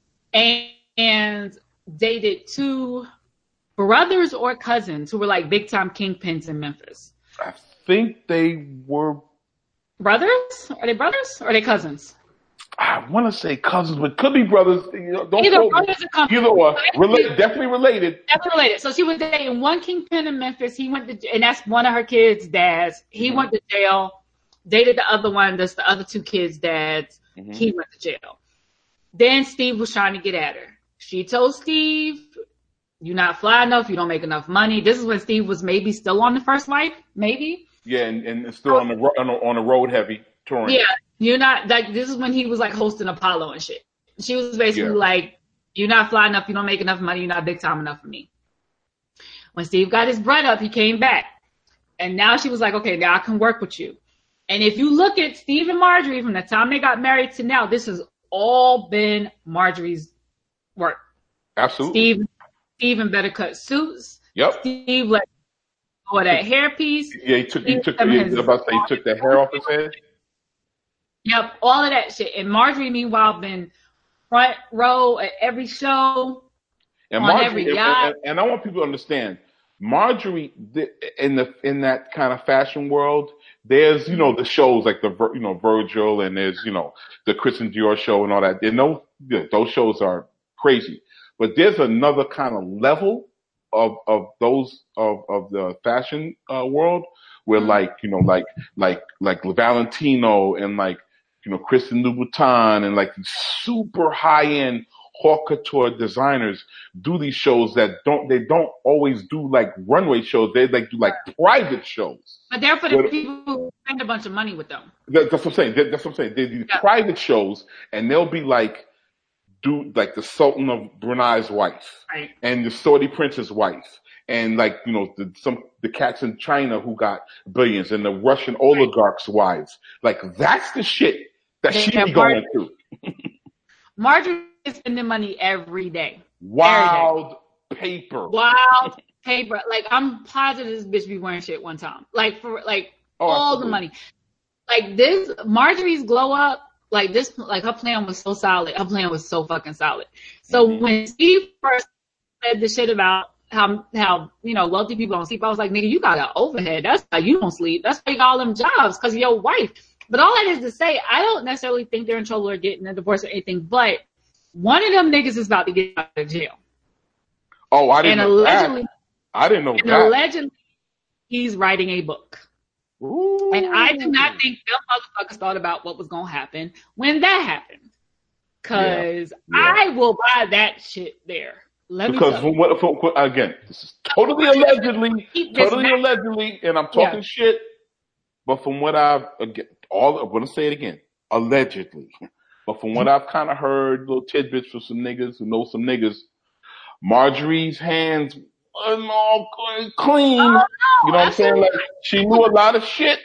and dated two brothers or cousins who were like big time kingpins in Memphis. I think they were brothers. Are they brothers or are they cousins? I want to say cousins, but could be brothers. Either brothers or cousins. Either or. Definitely related. Definitely related. So she was dating one kingpin in Memphis. He went to, and that's one of her kids' dads. He went to jail. Dated the other one. That's the other two kids' dads. He went to jail. Then Steve was trying to get at her. She told Steve, "You're not fly enough. You don't make enough money." This is when Steve was maybe still on the First Wife, maybe. Yeah, and still on the road heavy touring. Yeah, you're not like. This is when he was like hosting Apollo and shit. She was basically like, "You're not fly enough. You don't make enough money. You're not big time enough for me." When Steve got his bread up, he came back, and now she was like, "Okay, now I can work with you." And if you look at Steve and Marjorie from the time they got married to now, this has all been Marjorie's work. Absolutely. Steve better cut suits. Yep. Steve let go of that hairpiece. Yeah, he took the hair off his head. Yep, all of that shit. And Marjorie, meanwhile, been front row at every show, and on every yacht. And I want people to understand, Marjorie, in that kind of fashion world, there's, the shows like Virgil, and there's, the Christian Dior show and all that. Those shows are crazy. But there's another kind of level of the fashion world where like Valentino and Christian Louboutin and like super high end haute couture designers do these shows that don't always do like runway shows. They do private shows. But they're for the people who spend a bunch of money with them. That's what I'm saying. They do private shows, and they'll be do the Sultan of Brunei's wife, right, and the Saudi prince's wife, and the cats in China who got billions, and the Russian oligarchs' wives. That's the shit that she be going through. Marjorie is spending money every day. Wild paper. I'm positive this bitch be wearing shit one time. All the money. This Marjorie's glow up. Her plan was so solid. Her plan was so fucking solid. So when Steve first said the shit about how wealthy people don't sleep, I was like, nigga, you got an overhead. That's why you don't sleep. That's why you got all them jobs, because of your wife. But all that is to say, I don't necessarily think they're in trouble or getting a divorce or anything, but one of them niggas is about to get out of jail. Oh, I didn't know that. I didn't know that. Allegedly, he's writing a book. Ooh. And I do not think them motherfuckers thought about what was going to happen when that happened. Because I will buy that shit there. Again, this is totally allegedly, and I'm talking shit. But from what I'm going to say it again, allegedly. But from what I've kind of heard, little tidbits from some niggas who know some niggas, Marjorie's hands wasn't all clean. Oh, no, you know what I'm saying? She knew a lot of shit.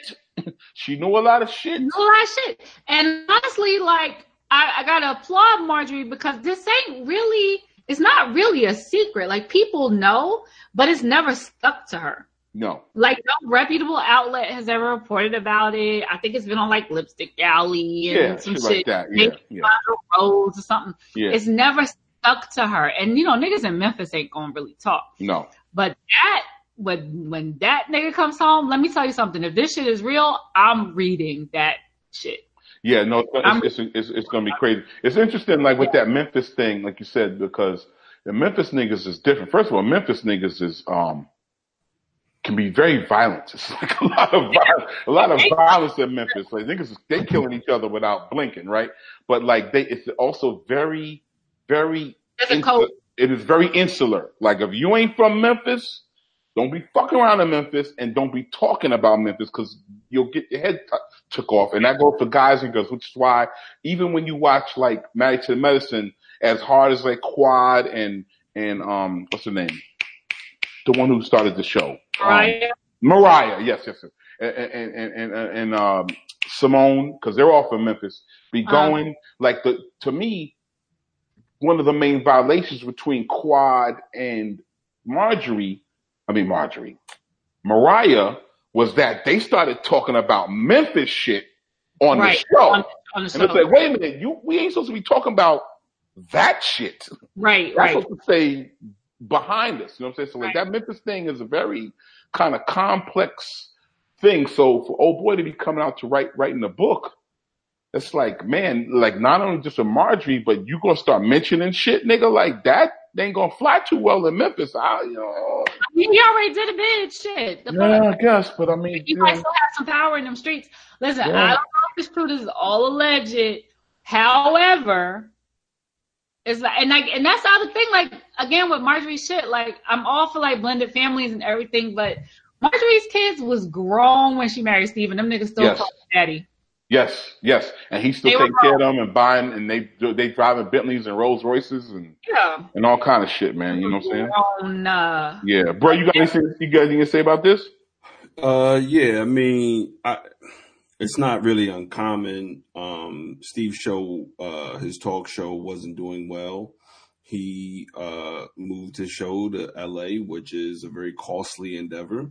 And honestly, I gotta applaud Marjorie, because this it's not really a secret. People know, but it's never stuck to her. No. No reputable outlet has ever reported about it. I think it's been on Lipstick Alley and some shit. Like that. Yeah. Rose or something. Yeah. It's never stuck to her. And, niggas in Memphis ain't gonna really talk. No. But when that nigga comes home, let me tell you something. If this shit is real, I'm reading that shit. Yeah, no, it's going to be crazy. It's interesting, like with that Memphis thing, like you said, because the Memphis niggas is different. First of all, Memphis niggas is can be very violent. It's like a lot of violence in Memphis. Like niggas, they killing each other without blinking, right? But like it's also very, very. It is very insular. Like if you ain't from Memphis, don't be fucking around in Memphis, and don't be talking about Memphis because you'll get your head took off. And that goes for guys and girls, which is why even when you watch like Married to Medicine, as hard as like Quad and what's her name, the one who started the show, Mariah, yes, and Simone, because they're all from Memphis, be going like to me, one of the main violations between Quad and Mariah was that they started talking about Memphis shit on the show. On the show. And it's like, wait a minute, we ain't supposed to be talking about that shit. Right. That's supposed to stay behind us. You know what I'm saying? So like that Memphis thing is a very kind of complex thing. So for old boy to be coming out to writing the book, it's like, man, like not only just a Marjorie, but you gonna start mentioning shit, nigga, like that. They ain't gonna fly too well in Memphis. He already did a bit, shit. I guess, but I mean, he might still have some power in them streets. Listen, I don't know if this truth is all alleged. However, it's like, and that's the other thing. Like again with Marjorie's shit, like I'm all for like blended families and everything, but Marjorie's kids was grown when she married Steve, and them niggas still call him daddy. Yes, and he's still taking care of them and buying, and they driving Bentleys and Rolls Royces and all kind of shit, man. You know what I'm saying? Yeah, bro. You got anything to say about this? Yeah. I mean, it's not really uncommon. Steve's show, his talk show, wasn't doing well. He moved his show to LA, which is a very costly endeavor.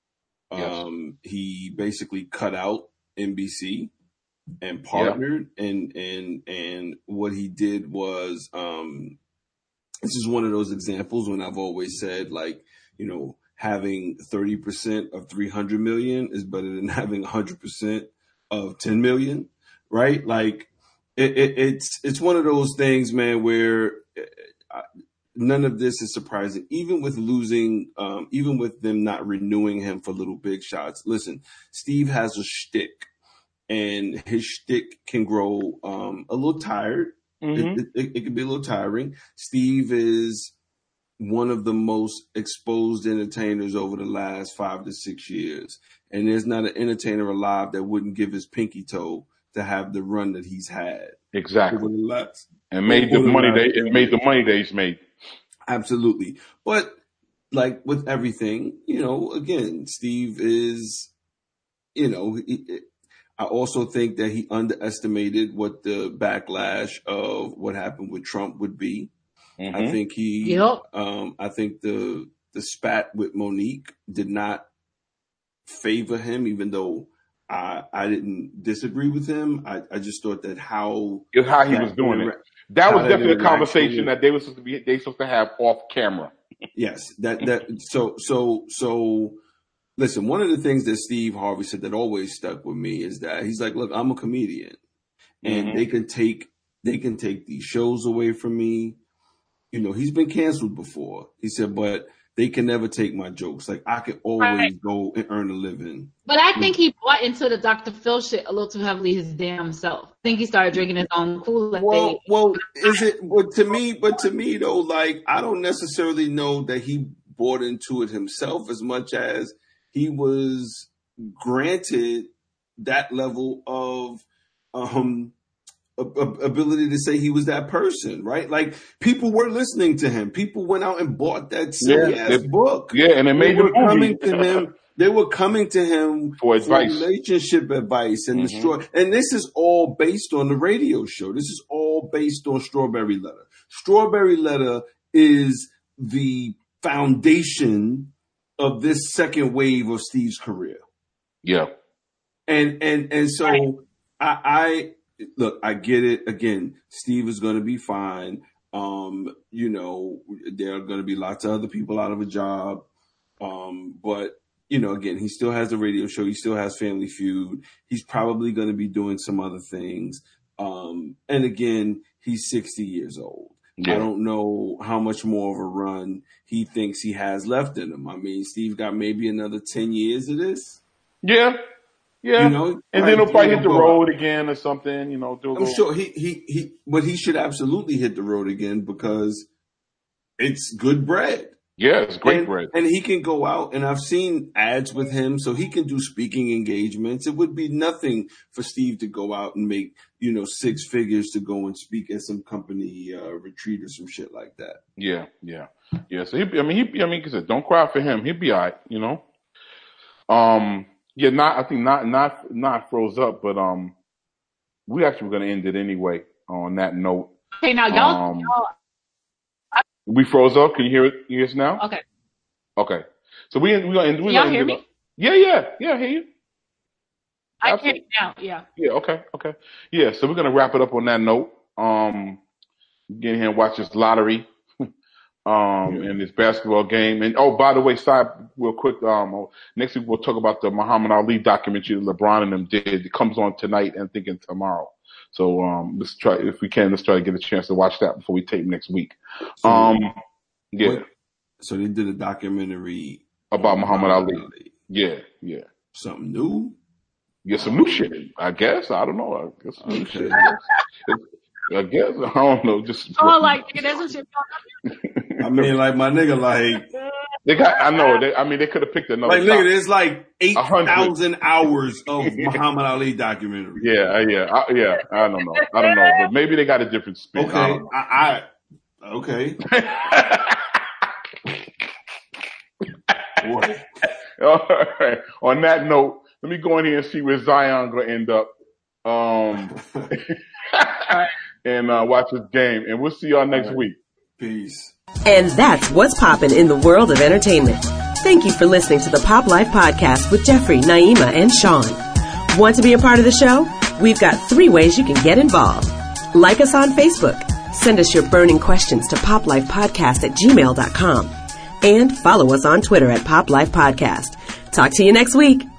He basically cut out NBC and partnered, and what he did was, this is one of those examples when I've always said, like, having 30% of 300 million is better than having 100% of 10 million, right? Like it's one of those things, man, where none of this is surprising. Even with losing, even with them not renewing him for Little Big Shots. Listen, Steve has a shtick, and his shtick can grow a little tired. Mm-hmm. It can be a little tiring. Steve is one of the most exposed entertainers over the last 5 to 6 years. And there's not an entertainer alive that wouldn't give his pinky toe to have the run that he's had. Exactly. And made the money that he's made. Absolutely. But like with everything, again, Steve is, I also think that he underestimated what the backlash of what happened with Trump would be. Mm-hmm. I think I think the spat with Monique did not favor him, even though I didn't disagree with him. I just thought that how he was doing it. That was definitely a conversation that they were supposed to have off camera. Yes, so. Listen, one of the things that Steve Harvey said that always stuck with me is that he's like, look, I'm a comedian, and they can take these shows away from me. He's been canceled before. He said, but they can never take my jokes. Like I can always go and earn a living. But I think he bought into the Dr. Phil shit a little too heavily his damn self. I think he started drinking his own Kool-Aid. Well, is it? But to me though, like I don't necessarily know that he bought into it himself as much as he was granted that level of ability to say he was that person, right? Like people were listening to him. People went out and bought that silly ass book. Yeah, and it made them coming to him. They were coming to him for advice, relationship advice, and and this is all based on the radio show. This is all based on Strawberry Letter. Strawberry Letter is the foundation of this second wave of Steve's career. Yeah. And so I look, I get it. Again, Steve is going to be fine. You know, there are going to be lots of other people out of a job. But, you know, again, he still has a radio show. He still has Family Feud. He's probably going to be doing some other things. And again, he's 60 years old. Yeah. I don't know how much more of a run he thinks he has left in him. I mean, Steve got maybe another 10 years of this. Yeah. Yeah. You know, and then he'll probably hit the road again or something, you know. I'm sure but he should absolutely hit the road again because it's good bread. Yeah, it's great bread. And he can go out, and I've seen ads with him, so he can do speaking engagements. It would be nothing for Steve to go out and make, you know, 6 figures to go and speak at some company retreat or some shit like that. Yeah. So I mean, like I said, don't cry for him. He'll be all right, you know. Yeah, not froze up, but we actually were gonna end it anyway on that note. Hey, now y'all. We froze up. Can you hear it? You hear us now? Okay. So we gonna end. Y'all hear me? Yeah. I hear you. I can now. Yeah. Yeah. Okay. Yeah. So we're gonna wrap it up on that note. Get in here and watch this lottery. And this basketball game. And by the way, side real quick, next week we'll talk about the Muhammad Ali documentary that LeBron and them did. It comes on tonight and thinking tomorrow. So let's try to get a chance to watch that before we tape next week. Yeah. So they did a documentary about Muhammad Ali. Yeah. Something new? Yeah, some new shit, I guess. I don't know. I guess some new shit. I guess. I don't know. Just like there's some shit going on. I mean, like my nigga, like they got. I know. They could have picked another. Like nigga, there's like 8,000 hours of Muhammad Ali documentary. Yeah. I don't know, but maybe they got a different spin. Okay. Okay. All right. On that note, let me go in here and see where Zion gonna end up. And watch this game, and we'll see y'all next week. Peace. And that's what's poppin' in the world of entertainment. Thank you for listening to the Pop Life Podcast with Jeffrey, Naima, and Sean. Want to be a part of the show? We've got 3 ways you can get involved. Like us on Facebook. Send us your burning questions to poplifepodcast@gmail.com. And follow us on Twitter @PopLifePodcast. Talk to you next week.